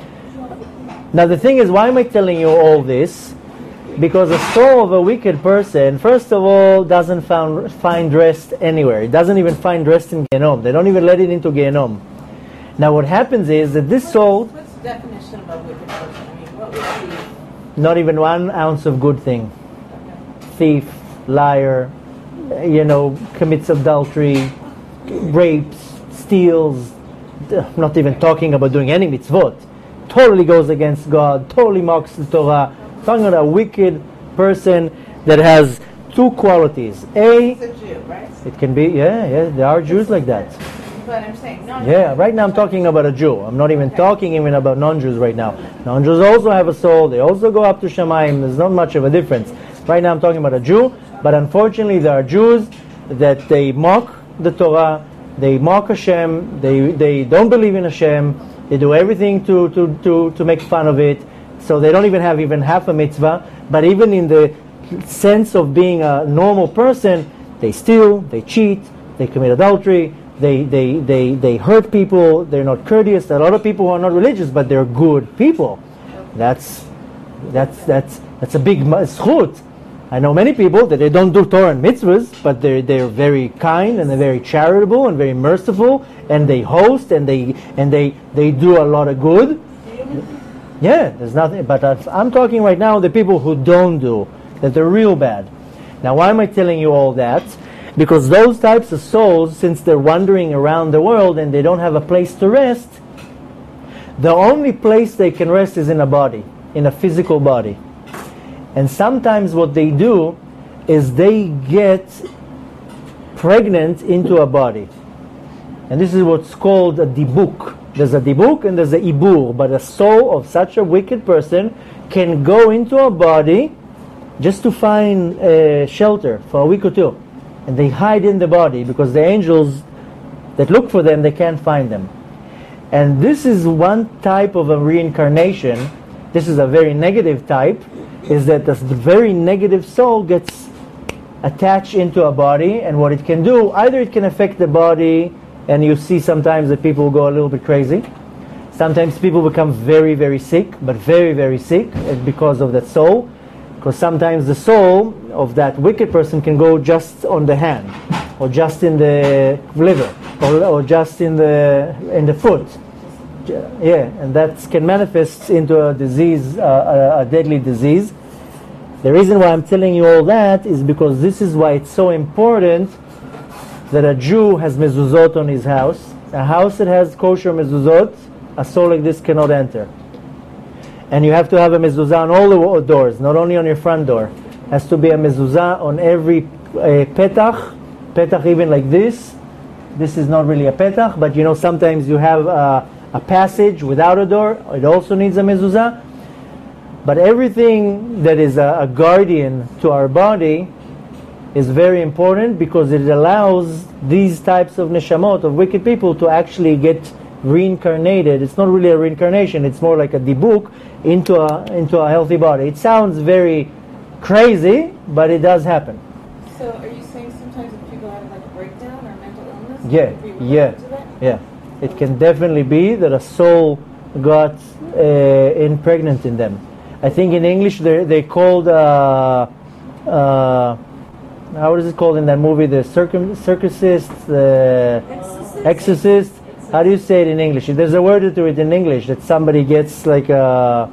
Now the thing is, why am I telling you all this? Because the soul of a wicked person, first of all, doesn't found, find rest anywhere. It doesn't even find rest in Gehenom. They don't even let it into Gehenom. Now what happens is that this soul... What's the definition of a wicked person? I mean, what would be... Not even one ounce of good thing. Thief, liar, you know, commits adultery, rapes, steals, not even talking about doing any mitzvot. Totally goes against God, totally mocks the Torah, talking about a wicked person that has two qualities. A, It's a Jew, right? it can be, yeah, yeah, there are Jews like that. But I'm saying, no. Yeah, right now I'm talking about a Jew. I'm not even talking even about non-Jews right now. Non-Jews also have a soul. They also go up to Shamayim. There's not much of a difference. Right now I'm talking about a Jew, but unfortunately there are Jews that they mock the Torah, they mock Hashem, they, they don't believe in Hashem, they do everything to, to, to, to make fun of it, so they don't even have even half a mitzvah, but even in the sense of being a normal person, they steal, they cheat, they commit adultery, They, they, they, they hurt people, they're not courteous. There are a lot of people who are not religious, but they're good people. That's, that's, that's, that's a big zchut. I know many people that they don't do Torah and mitzvahs, but they're, they're very kind and they're very charitable and very merciful, and they host and they, and they, they do a lot of good. Yeah, there's nothing, but I'm talking right now the people who don't do, that they're real bad. Now why am I telling you all that? Because those types of souls, since they're wandering around the world and they don't have a place to rest, the only place they can rest is in a body, in a physical body. And sometimes what they do is they get pregnant into a body. And this is what's called a dibuk. There's a dibuk and there's a ibur, but a soul of such a wicked person can go into a body just to find uh, shelter for a week or two. And they hide in the body because the angels that look for them, they can't find them. And this is one type of a reincarnation. This is a very negative type, is that the very negative soul gets attached into a body, and what it can do, either it can affect the body, and you see sometimes that people go a little bit crazy. Sometimes people become very, very sick, but very, very sick because of that soul. Because sometimes the soul of that wicked person can go just on the hand, or just in the liver, or, or just in the in the foot. Yeah, and that can manifest into a disease, uh, a, a deadly disease. The reason why I'm telling you all that is because this is why it's so important that a Jew has mezuzot on his house. A house that has kosher mezuzot, a soul like this cannot enter. And you have to have a mezuzah on all the doors, not only on your front door. Has to be a mezuzah on every uh, petach, petach even like this. This is not really a petach, but you know sometimes you have a, a passage without a door. It also needs a mezuzah. But everything that is a, a guardian to our body is very important because it allows these types of neshamot, of wicked people, to actually get reincarnated. It's not really a reincarnation, it's more like a dibuk into a into a healthy body. It sounds very crazy, but it does happen. So are you saying sometimes if people have like a breakdown or mental illness? Yeah, it could be yeah, related to that? yeah. It can definitely be that a soul got uh, impregnant in them. I think in English they they called uh, uh, how is it called in that movie? The circum circusist, the Exorcist? exorcist. How do you say it in English? There's a word to it in English that somebody gets like a,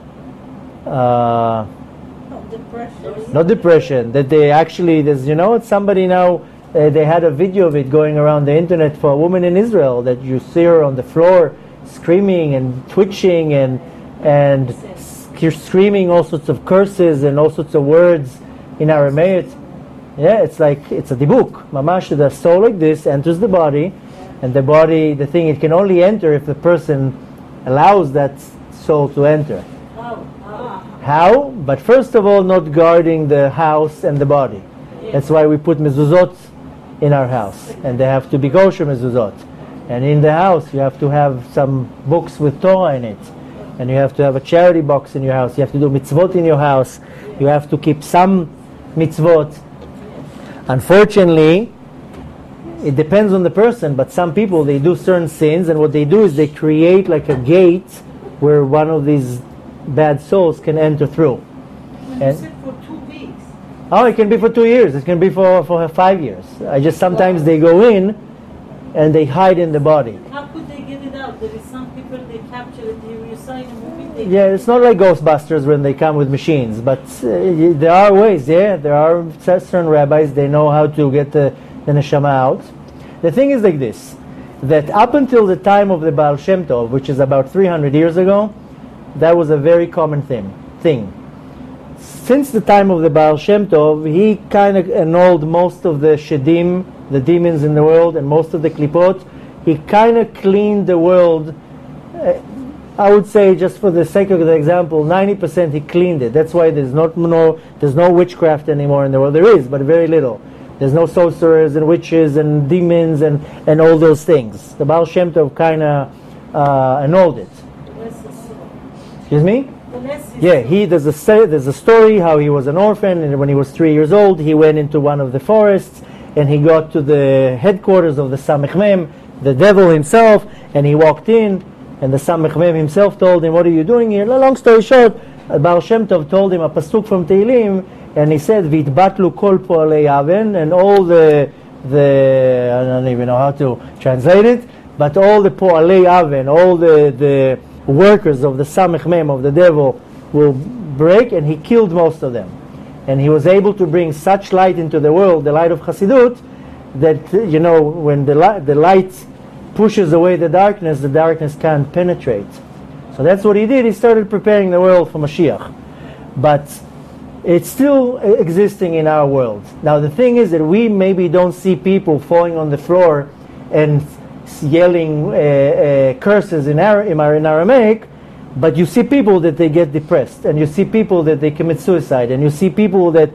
uh, Not depression. not depression. That they actually, there's you know, somebody now. Uh, they had a video of it going around the internet for a woman in Israel that you see her on the floor screaming and twitching and and s- screaming all sorts of curses and all sorts of words in Aramaic. Yeah, it's like it's a dibuk. Mamash, the soul like this enters the body. And the body, the thing, it can only enter if the person allows that soul to enter. Oh, oh. How? But first of all, not guarding the house and the body. That's why we put mezuzot in our house. And they have to be kosher mezuzot. And in the house, you have to have some books with Torah in it. And you have to have a charity box in your house. You have to do mitzvot in your house. You have to keep some mitzvot. Unfortunately, it depends on the person, but some people, they do certain sins, and what they do is they create like a gate where one of these bad souls can enter through. When And- you sit for two weeks, Oh, it can be for two years. It can be for, for five years. I just sometimes they go in and they hide in the body. How could they get it out? There is some people they capture it. You, you saw in the movie. They Yeah, it's not like Ghostbusters when they come with machines, but uh, y- there are ways. Yeah, there are certain rabbis. They know how to get the, the neshama out. The thing is like this: that up until the time of the Baal Shem Tov, which is about three hundred years ago, that was a very common thing. Thing. since the time of the Baal Shem Tov, he kind of annulled most of the shedim, the demons in the world, and most of the klipot. He kind of cleaned the world. Uh, I would say, just for the sake of the example, ninety percent he cleaned it. That's why there's not no there's no witchcraft anymore in the world. There is, but very little. There's no sorcerers and witches and demons and, and all those things. The Baal Shem Tov kind of uh, annulled it. Excuse me? Yeah, he there's a sta- there's a story how he was an orphan, and when he was three years old, he went into one of the forests, and he got to the headquarters of the Samech Mem, the devil himself, and he walked in, and the Samech Mem himself told him, "What are you doing here?" Long story short, Baal Shem Tov told him a pasuk from Tehillim, and he said, "V'itbatlu kol po'alei aven," and all the the I don't even know how to translate it, but all the po'alei aven, all the the workers of the Samech Mem, of the devil, will break, and he killed most of them. And he was able to bring such light into the world, the light of Chassidut, that, you know, when the light, the light pushes away the darkness, the darkness can't penetrate. So that's what he did. He started preparing the world for Mashiach. But it's still existing in our world. Now the thing is that we maybe don't see people falling on the floor and yelling uh, uh, curses in, Ara- in Aramaic, but you see people that they get depressed, and you see people that they commit suicide, and you see people that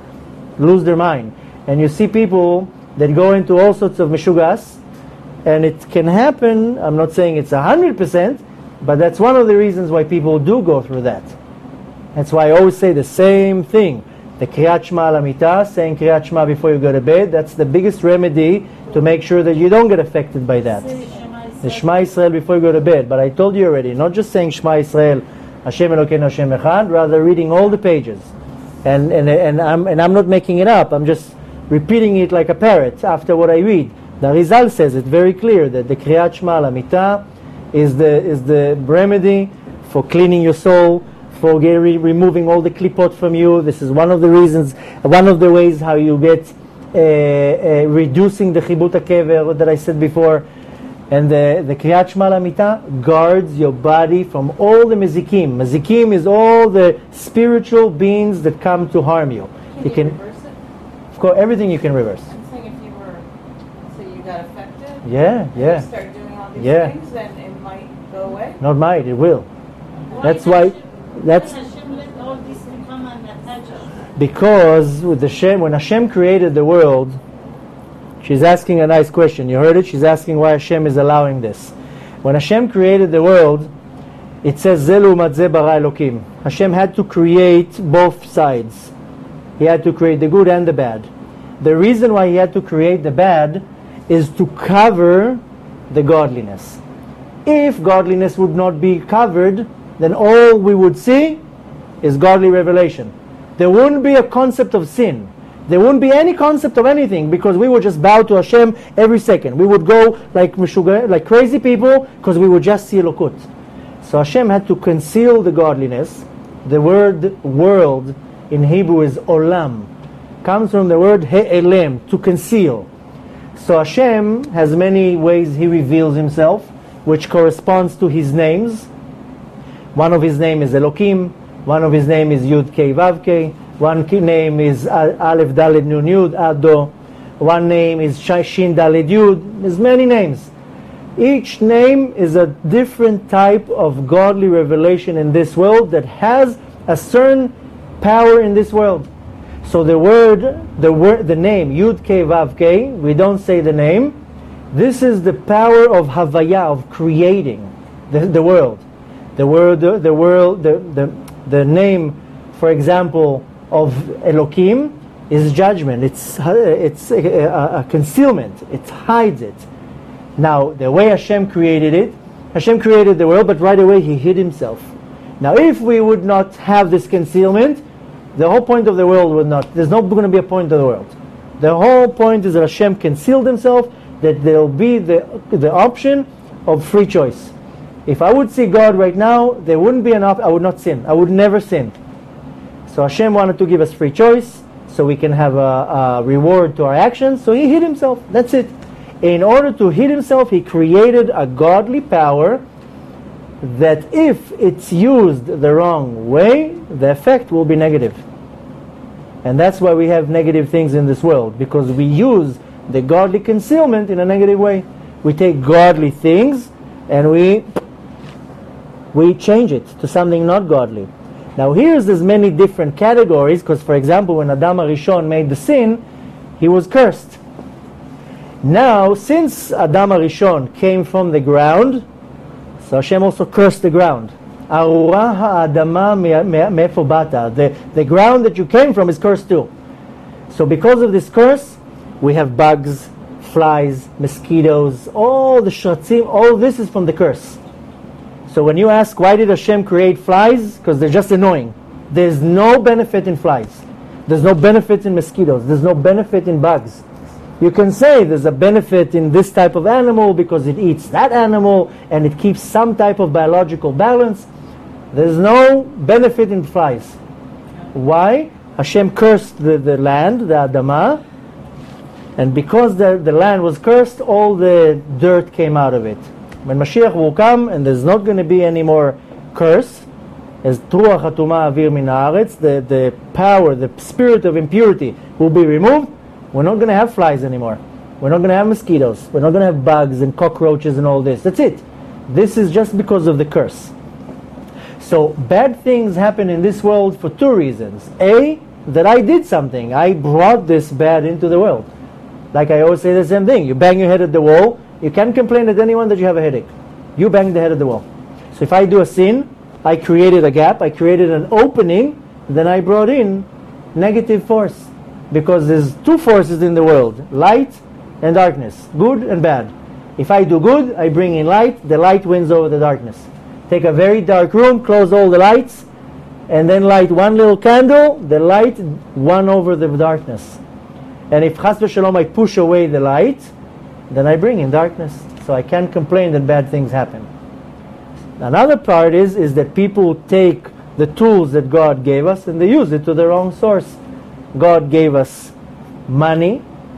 lose their mind, and you see people that go into all sorts of meshugas, and it can happen. I'm not saying it's one hundred percent, but that's one of the reasons why people do go through that. That's why I always say the same thing. The Kriyat Shema al Hamita, saying Kriyat Shema before you go to bed, that's the biggest remedy to make sure that you don't get affected by that. The Shema Yisrael before you go to bed. But I told you already, not just saying Shema Yisrael, Hashem Elokeinu Hashem Echad, rather reading all the pages. And, and, and, I'm, and I'm not making it up, I'm just repeating it like a parrot after what I read. The Arizal says it very clear that the Kriyat Shema al Hamita is the, is the remedy for cleaning your soul, for re- removing all the klipot from you. This is one of the reasons, one of the ways how you get uh, uh, reducing the chibut hakever that I said before. And the, the Kriyat Shema al Hamita guards your body from all the mezikim. Mezikim is all the spiritual beings that come to harm you. Can you you can, reverse it? of course, everything you can reverse. I'm saying if you were, so you got affected, Yeah, yeah. you start doing all these Yeah. things, then it might go away. Not might, it will. That's why, that's Hashem let all this to come and attach us. because with the Shem, when Hashem created the world, she's asking a nice question. You heard it? She's asking why Hashem is allowing this. When Hashem created the world, it says Zelu Matzeh bara Elokim. Hashem had to create both sides. He had to create the good and the bad. The reason why he had to create the bad is to cover the godliness. If godliness would not be covered, then all we would see is godly revelation. There wouldn't be a concept of sin. There wouldn't be any concept of anything, because we would just bow to Hashem every second. We would go like meshuga, like crazy people, because we would just see Elokut. So Hashem had to conceal the godliness. The word world in Hebrew is olam. Comes from the word he'elem, to conceal. So Hashem has many ways he reveals himself, which corresponds to his names. One of his name is Elokim. One of his name is Yud Kei Vav Kei. One name is Aleph Daled Nun Yud Ado. One name is Shin Daled Yud. There's many names. Each name is a different type of godly revelation in this world that has a certain power in this world. So the word, the word, the name Yud Kei Vav Kei, we don't say the name. This is the power of Havaya, of creating the, the world. The word, the, the world, the, the the name, for example, of Elokim is judgment. It's it's a, a, a concealment. It hides it. Now, the way Hashem created it, Hashem created the world, but right away He hid Himself. Now, if we would not have this concealment, the whole point of the world would not. There's not going to be a point of the world. The whole point is that Hashem concealed Himself, that there will be the the option of free choice. If I would see God right now, there wouldn't be an option. I would not sin. I would never sin. So Hashem wanted to give us free choice, so we can have a, a reward to our actions. So He hid Himself. That's it. In order to hid Himself, He created a godly power that if it's used the wrong way, the effect will be negative. And that's why we have negative things in this world, because we use the godly concealment in a negative way. We take godly things and we we change it to something not godly. Now here's there's many different categories, because for example when Adam HaRishon made the sin, he was cursed. Now since Adam HaRishon came from the ground, so Hashem also cursed the ground. Arura ha'adama me'efo bata. The the ground that you came from is cursed too. So because of this curse, we have bugs, flies, mosquitoes, all the shratzim, all this is from the curse. So when you ask why did Hashem create flies, because they're just annoying. There's no benefit in flies. There's no benefit in mosquitoes. There's no benefit in bugs. You can say there's a benefit in this type of animal because it eats that animal and it keeps some type of biological balance. There's no benefit in flies. Why? Hashem cursed the, the land, the Adamah, and because the, the land was cursed, all the dirt came out of it. When Mashiach will come and there's not going to be any more curse, as Truach HaTumah Avir Min Haaretz, the, the power, the spirit of impurity will be removed, we're not going to have flies anymore. We're not going to have mosquitoes. We're not going to have bugs and cockroaches and all this. That's it. This is just because of the curse. So bad things happen in this world for two reasons. A, that I did something. I brought this bad into the world. Like I always say the same thing. You bang your head at the wall. You can't complain at anyone that you have a headache. You bang the head at the wall. So if I do a sin, I created a gap, I created an opening, then I brought in negative force. Because there's two forces in the world, light and darkness, good and bad. If I do good, I bring in light, the light wins over the darkness. Take a very dark room, close all the lights, and then light one little candle, the light won over the darkness. And if chas v'shalom I push away the light, then I bring in darkness. So I can't complain that bad things happen. Another part is, is that people take the tools that God gave us and they use it to the wrong source. God gave us money.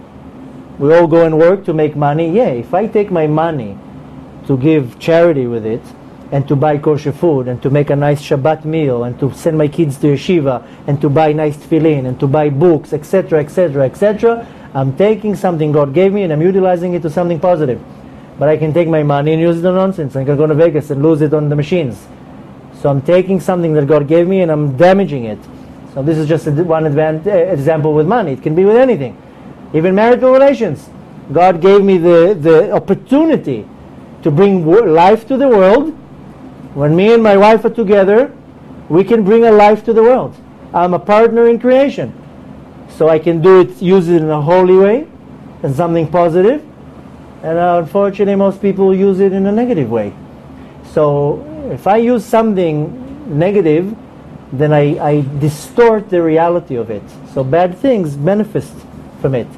We all go and work to make money. Yeah, if I take my money to give charity with it, and to buy kosher food, and to make a nice Shabbat meal, and to send my kids to yeshiva, and to buy nice tefillin, and to buy books, et cetera, et cetera, et cetera, I'm taking something God gave me and I'm utilizing it to something positive. But I can take my money and use it on nonsense. I can go to Vegas and lose it on the machines. So I'm taking something that God gave me and I'm damaging it. So this is just a, one advan- example with money. It can be with anything. Even marital relations. God gave me the, the opportunity to bring wo- life to the world. When me and my wife are together, we can bring a life to the world. I'm a partner in creation. So I can do it, use it in a holy way, and something positive. And uh, unfortunately, most people use it in a negative way. So if I use something negative, then I, I distort the reality of it. So bad things manifest from it.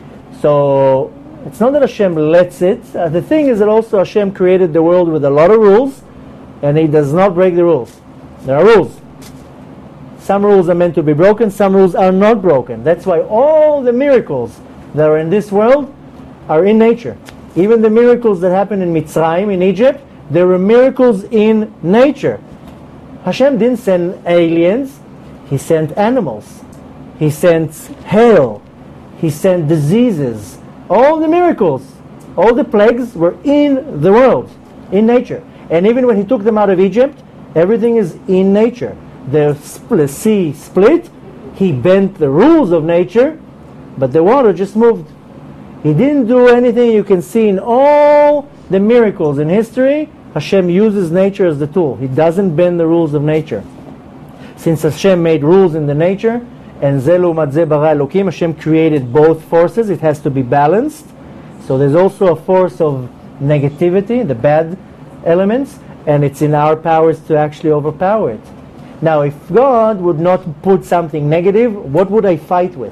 So it's not that Hashem lets it. Uh, the thing is that also Hashem created the world with a lot of rules, and He does not break the rules. There are rules. Some rules are meant to be broken, some rules are not broken. That's why all the miracles that are in this world are in nature. Even the miracles that happen in Mitzrayim, in Egypt, there were miracles in nature. Hashem didn't send aliens, He sent animals. He sent hail. He sent diseases. All the miracles, all the plagues were in the world, in nature. And even when He took them out of Egypt, everything is in nature. The spl- sea split, He bent the rules of nature, but the water just moved. He didn't do anything. You can see in all the miracles in history, Hashem uses nature as the tool. He doesn't bend the rules of nature. Since Hashem made rules in the nature, and Zelu Madze Bara Elokim, Hashem created both forces. It has to be balanced. So there's also a force of negativity, the bad elements, and it's in our powers to actually overpower it. Now, if God would not put something negative, what would I fight with?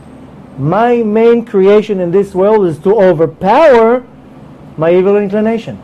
My main creation in this world is to overpower my evil inclination.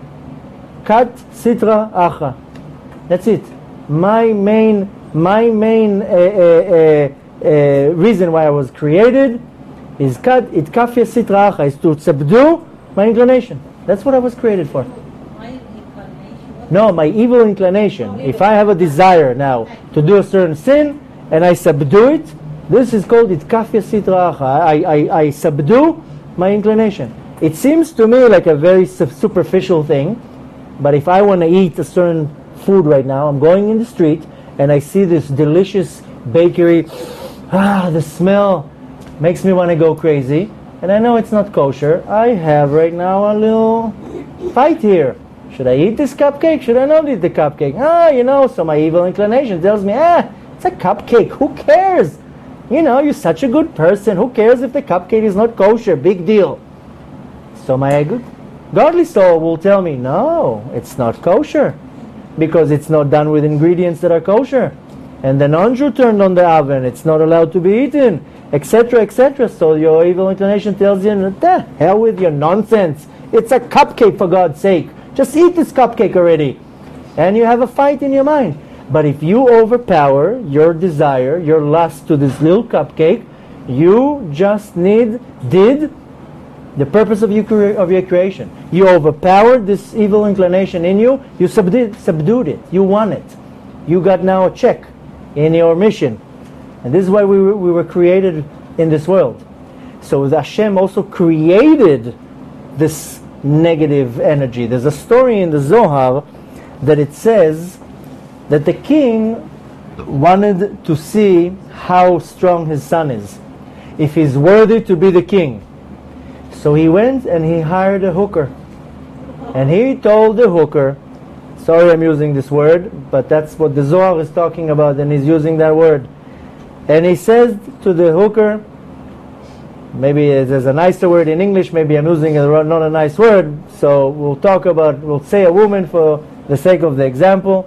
Kat sitra acha. That's it. My main, my main uh, uh, uh, reason why I was created is kat it kafya sitra acha, is to subdue my inclination. That's what I was created for. No, my evil inclination. If I have a desire now to do a certain sin and I subdue it, this is called itkafya sitracha. I, I, I subdue my inclination. It seems to me like a very su- superficial thing, but if I want to eat a certain food right now, I'm going in the street and I see this delicious bakery, ah, the smell makes me want to go crazy, and I know it's not kosher. I have right now a little fight here. Should I eat this cupcake? Should I not eat the cupcake? Ah, you know, so my evil inclination tells me, ah, it's a cupcake. Who cares? You know, you're such a good person. Who cares if the cupcake is not kosher? Big deal. So my good, godly soul will tell me, no, it's not kosher, because it's not done with ingredients that are kosher. And the non-Jew turned on the oven. It's not allowed to be eaten, et cetera, et cetera. So your evil inclination tells you, the hell with your nonsense. It's a cupcake, for God's sake. Just eat this cupcake already. And you have a fight in your mind. But if you overpower your desire, your lust to this little cupcake, you just need, did the purpose of your, cre- of your creation. You overpowered this evil inclination in you, you subdued, subdued it, you won it. You got now a check in your mission. And this is why we were, we were created in this world. So Hashem also created this negative energy. There's a story in the Zohar that it says that the king wanted to see how strong his son is, if he's worthy to be the king. So he went and he hired a hooker. And he told the hooker, sorry I'm using this word, but that's what the Zohar is talking about, and he's using that word. And he says to the hooker, maybe there's a nicer word in English, maybe I'm using a, not a nice word, so we'll talk about, we'll say a woman for the sake of the example.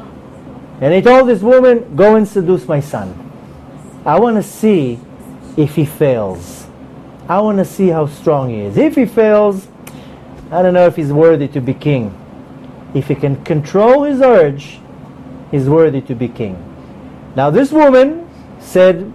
And he told this woman, go and seduce my son. I want to see if he fails. I want to see how strong he is. If he fails, I don't know if he's worthy to be king. If he can control his urge, he's worthy to be king. Now this woman said,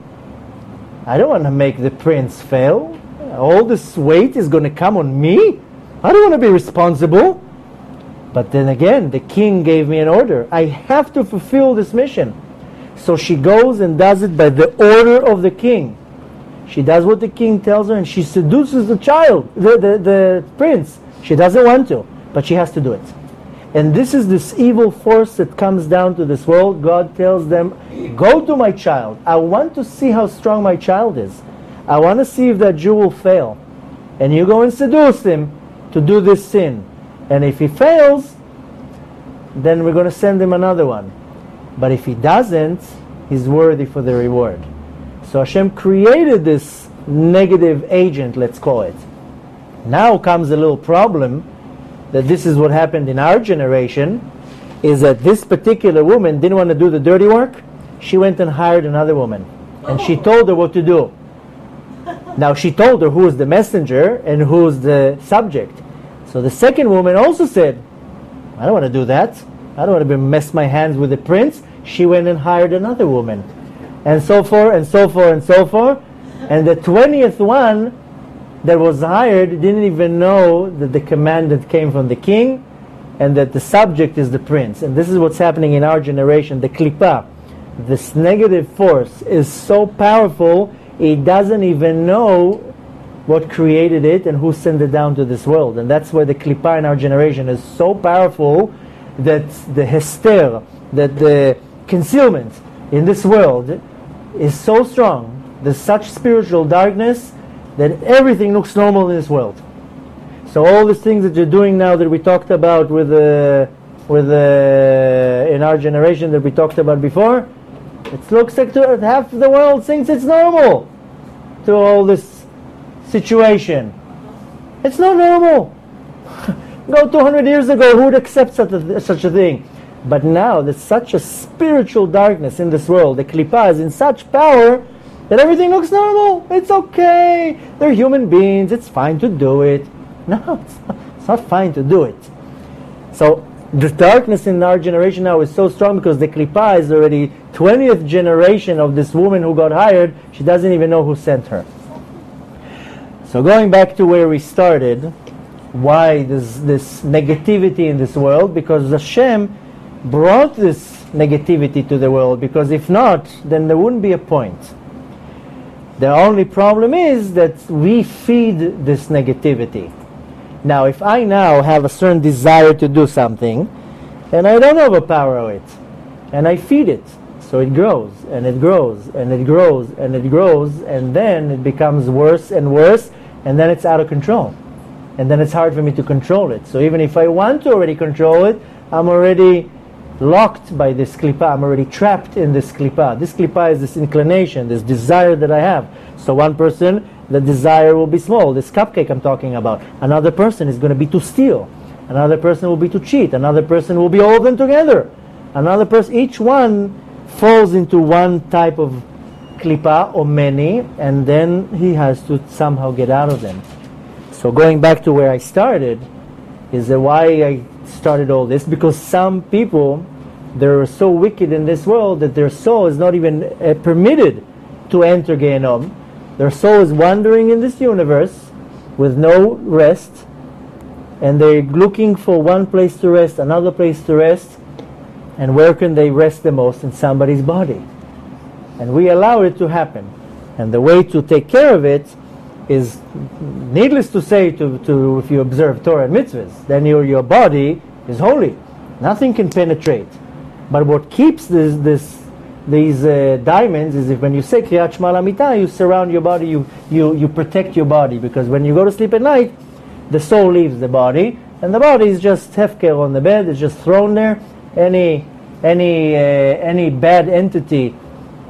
I don't want to make the prince fail. All this weight is going to come on me. I don't want to be responsible. But then again, the king gave me an order. I have to fulfill this mission. So she goes and does it by the order of the king. She does what the king tells her, and she seduces the child, the, the, the prince. She doesn't want to, but she has to do it. And this is this evil force that comes down to this world. God tells them, go to my child. I want to see how strong my child is. I want to see if that Jew will fail. And you go and seduce him to do this sin. And if he fails, then we're going to send him another one. But if he doesn't, he's worthy for the reward. So Hashem created this negative agent, let's call it. Now comes a little problem, that this is what happened in our generation, is that this particular woman didn't want to do the dirty work. She went and hired another woman. And she told her what to do. Now she told her who is the messenger and who is the subject. So the second woman also said, I don't want to do that. I don't want to mess my hands with the prince. She went and hired another woman. And so forth, and so forth, and so forth. And the twentieth one that was hired didn't even know that the command that came from the king and that the subject is the prince. And this is what's happening in our generation. The klipa, this negative force, is so powerful, it doesn't even know what created it and who sent it down to this world. And that's why the klipa in our generation is so powerful, that the hester, that the concealment in this world is so strong. There's such spiritual darkness that everything looks normal in this world. So all these things that you're doing now that we talked about with uh, with uh, in our generation that we talked about before, it looks like to, half the world thinks it's normal to all this situation. It's not normal. Go two hundred years ago, who would accept such a, such a thing? But now there's such a spiritual darkness in this world. The klipa is in such power that everything looks normal. It's okay. They're human beings. It's fine to do it. No, it's not, it's not fine to do it. So the darkness in our generation now is so strong because the klipa is already twentieth generation of this woman who got hired. She doesn't even know who sent her. So going back to where we started, why there's this negativity in this world, because Hashem brought this negativity to the world, because if not, then there wouldn't be a point. The only problem is that we feed this negativity. Now, if I now have a certain desire to do something, and I don't overpower it, and I feed it, so it grows, and it grows, and it grows, and it grows, and then it becomes worse and worse, and then it's out of control. And then it's hard for me to control it. So even if I want to already control it, I'm already locked by this klipa. I'm already trapped in this klipa. This klipa is this inclination, this desire that I have. So one person, the desire will be small. This cupcake I'm talking about. Another person is going to be to steal. Another person will be to cheat. Another person will be all of them together. Another person, each one falls into one type of klipa or many, and then he has to somehow get out of them. So going back to where I started, is that why I started all this? Because some people, they're so wicked in this world that their soul is not even uh, permitted to enter Gehenom. Their soul is wandering in this universe with no rest, and they're looking for one place to rest, another place to rest, and where can they rest the most? In somebody's body. And we allow it to happen. And the way to take care of it is, needless to say, to, to if you observe Torah and mitzvahs, then your, your body is holy. Nothing can penetrate. But what keeps this, this these uh, diamonds is if when you say Kriyat Shema L'Amitah, you surround your body, you, you, you protect your body, because when you go to sleep at night, the soul leaves the body, and the body is just hefker on the bed, it's just thrown there. Any any uh, any bad entity, uh, uh,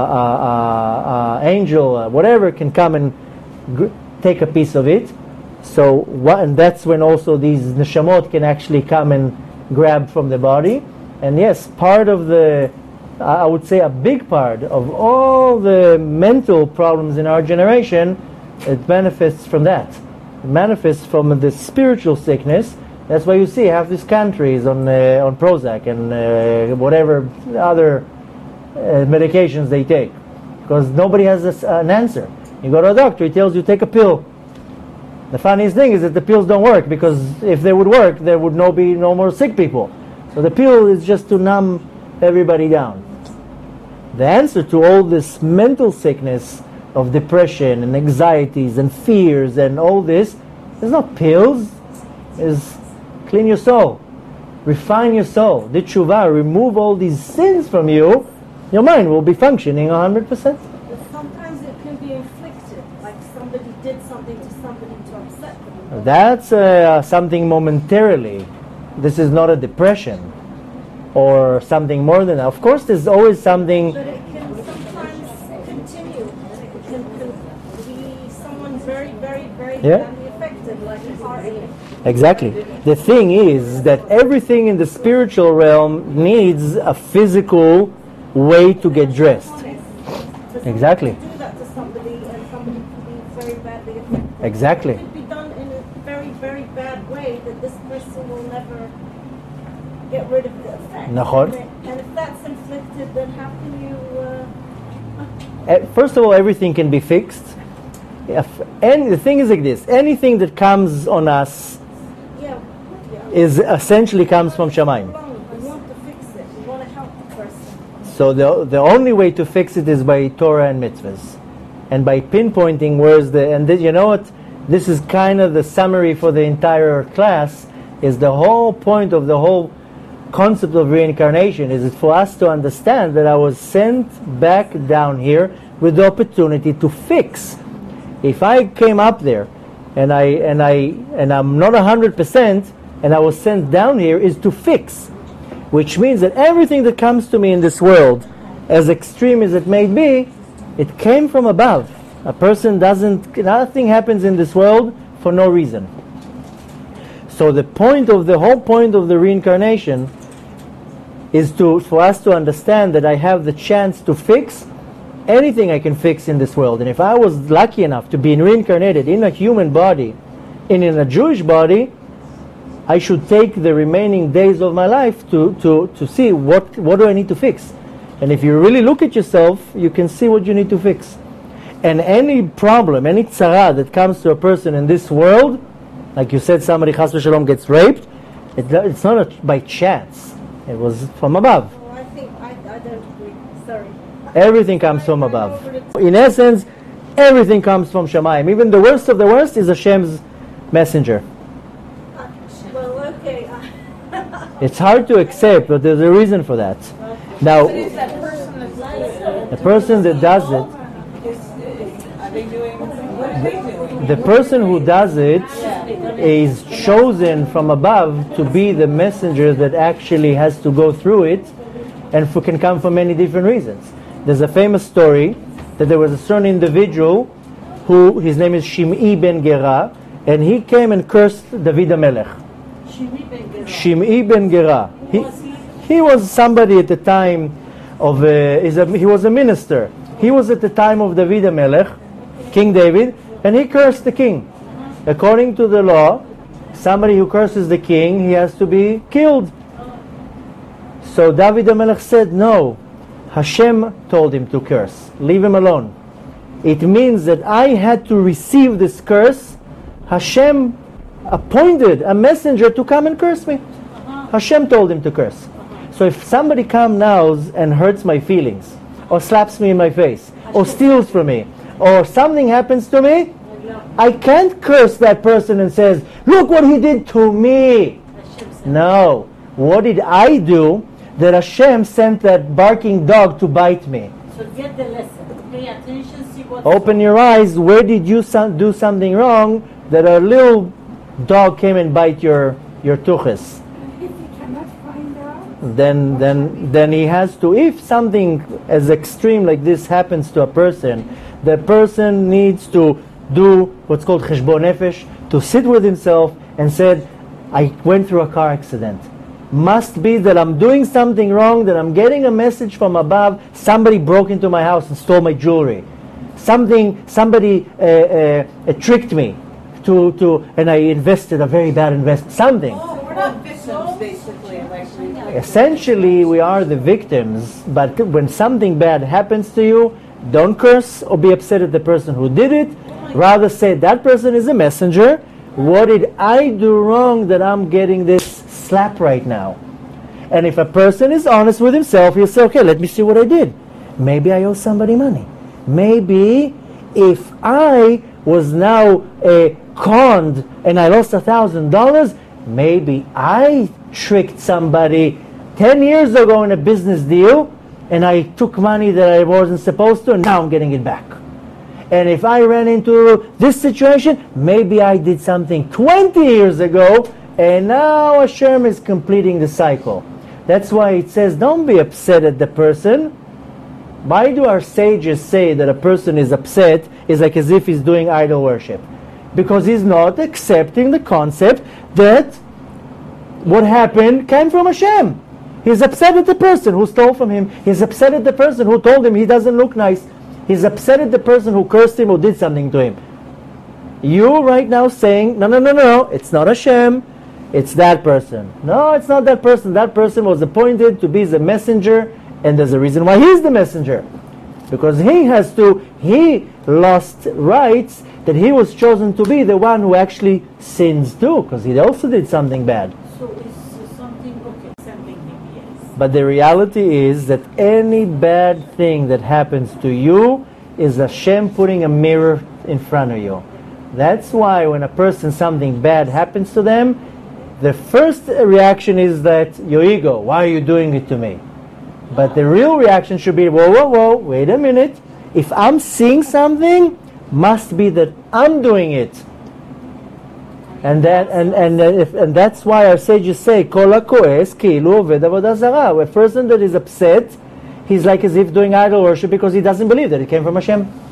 uh, uh, angel, uh, whatever, can come and gr- take a piece of it. So what, and that's when also these neshamot can actually come and grab from the body. And yes, part of the, I would say a big part of all the mental problems in our generation, it manifests from that. It manifests from the spiritual sickness. That's why you see half these countries on uh, on Prozac and uh, whatever other uh, medications they take, because nobody has a, an answer. You go to a doctor, he tells you take a pill. The funniest thing is that the pills don't work, because if they would work, there would no be no more sick people. So the pill is just to numb everybody down. The answer to all this mental sickness of depression and anxieties and fears and all this is not pills, is clean your soul, refine your soul, do tshuva, remove all these sins from you, your mind will be functioning one hundred percent. But sometimes it can be inflicted, like somebody did something to somebody to upset them. That's uh, something momentarily. This is not a depression or something more than that. Of course, there's always something. But it can sometimes continue. It can, can be someone very, very, very Yeah. badly affected, like a heartache. Exactly. The thing is that everything in the spiritual realm needs a physical way to get dressed. But Exactly. You can do that to somebody, and somebody can be very badly affected. Exactly. It could be done in a very, very bad way that this person will never get rid of the effect. Nachon. And if that's inflicted, then how can you? Uh, Uh, First of all, everything can be fixed. If, and the thing is like this: anything that comes on us yeah, yeah. is essentially comes from Shamayim. You want to fix it. You want to help the person. So the the only way to fix it is by Torah and mitzvahs, and by pinpointing where's the. And th- you know what? This is kind of the summary for the entire class. Is the whole point of the whole concept of reincarnation is it for us to understand that I was sent back down here with the opportunity to fix. If I came up there and I and I and I'm not a hundred percent and I was sent down here is to fix, which means that everything that comes to me in this world, as extreme as it may be, it came from above. A person doesn't, nothing happens in this world for no reason. So the point of the whole point of the reincarnation is to for us to understand that I have the chance to fix anything I can fix in this world. And if I was lucky enough to be reincarnated in a human body, and in a Jewish body, I should take the remaining days of my life to, to, to see what, what do I need to fix. And if you really look at yourself, you can see what you need to fix. And any problem, any tzara that comes to a person in this world Like you said, somebody chas v'shalom gets raped. It, it's not a, by chance. It was from above. Oh, I think I, I don't agree. Sorry. Everything comes from above. In essence, everything comes from Shamayim. Even the worst of the worst is Hashem's messenger. Uh, well, okay. It's hard to accept, but there's a reason for that. Now, But is that person that's doing it? the person that does it, Is, is, are they doing, what are they doing? the person who does it is chosen from above to be the messenger that actually has to go through it, and f- can come for many different reasons. There's a famous story that there was a certain individual who, his name is Shim'i ben Gera, and he came and cursed David HaMelech. Shim'i ben Gera. He, he was somebody at the time of, uh, is a, he was a minister. He was at the time of David HaMelech, King David, and he cursed the king. According to the law, somebody who curses the king, he has to be killed. So David HaMelech said, no, Hashem told him to curse. Leave him alone. It means that I had to receive this curse. Hashem appointed a messenger to come and curse me. Hashem told him to curse. So if somebody comes now and hurts my feelings, or slaps me in my face, or steals from me, or something happens to me, I can't curse that person and says, look what he did to me. No. What did I do that Hashem sent that barking dog to bite me? So get the lesson. Pay attention, see what. Open your eyes. Where did you some, do something wrong that a little dog came and bite your your tuchus? If you cannot find out, Then then then he has to. If something as extreme like this happens to a person, the person needs to do what's called cheshbon nefesh, to sit with himself and said, I went through a car accident. Must be that I'm doing something wrong, that I'm getting a message from above, somebody broke into my house and stole my jewelry. Something, somebody uh, uh, uh, tricked me to, to, and I invested a very bad investment. Something. so we're not victims, basically, like we. like- Essentially, we are the victims, but when something bad happens to you, don't curse or be upset at the person who did it. Rather say, that person is a messenger. What did I do wrong that I'm getting this slap right now? And if a person is honest with himself, he'll say, okay, let me see what I did. Maybe I owe somebody money. Maybe if I was now uh, conned and I lost a thousand dollars, maybe I tricked somebody ten years ago in a business deal and I took money that I wasn't supposed to, and now I'm getting it back. And if I ran into this situation, maybe I did something twenty years ago, and now Hashem is completing the cycle. That's why it says, don't be upset at the person. Why do our sages say that a person is upset is like as if he's doing idol worship? Because he's not accepting the concept that what happened came from Hashem. He's upset at the person who stole from him. He's upset at the person who told him he doesn't look nice. He's upset at the person who cursed him or did something to him. You right now saying, no, no, no, no, it's not Hashem, it's that person. No, it's not that person. That person was appointed to be the messenger, and there's a reason why he's the messenger. Because he has to, he lost rights that he was chosen to be the one who actually sins too, because he also did something bad. So it's uh, something, okay, something maybe, yes. But the reality is that any bad thing that happens to you is Hashem putting a mirror in front of you. That's why when a person, something bad happens to them, the first reaction is that, your ego, why are you doing it to me? But the real reaction should be, whoa, whoa, whoa, wait a minute. If I'm seeing something, must be that I'm doing it. And that, and and uh, if, and that's why our sages say, "Kol hakoes ki'ilu oved avodah zarah." A person that is upset, he's like as if doing idol worship because he doesn't believe that it came from Hashem.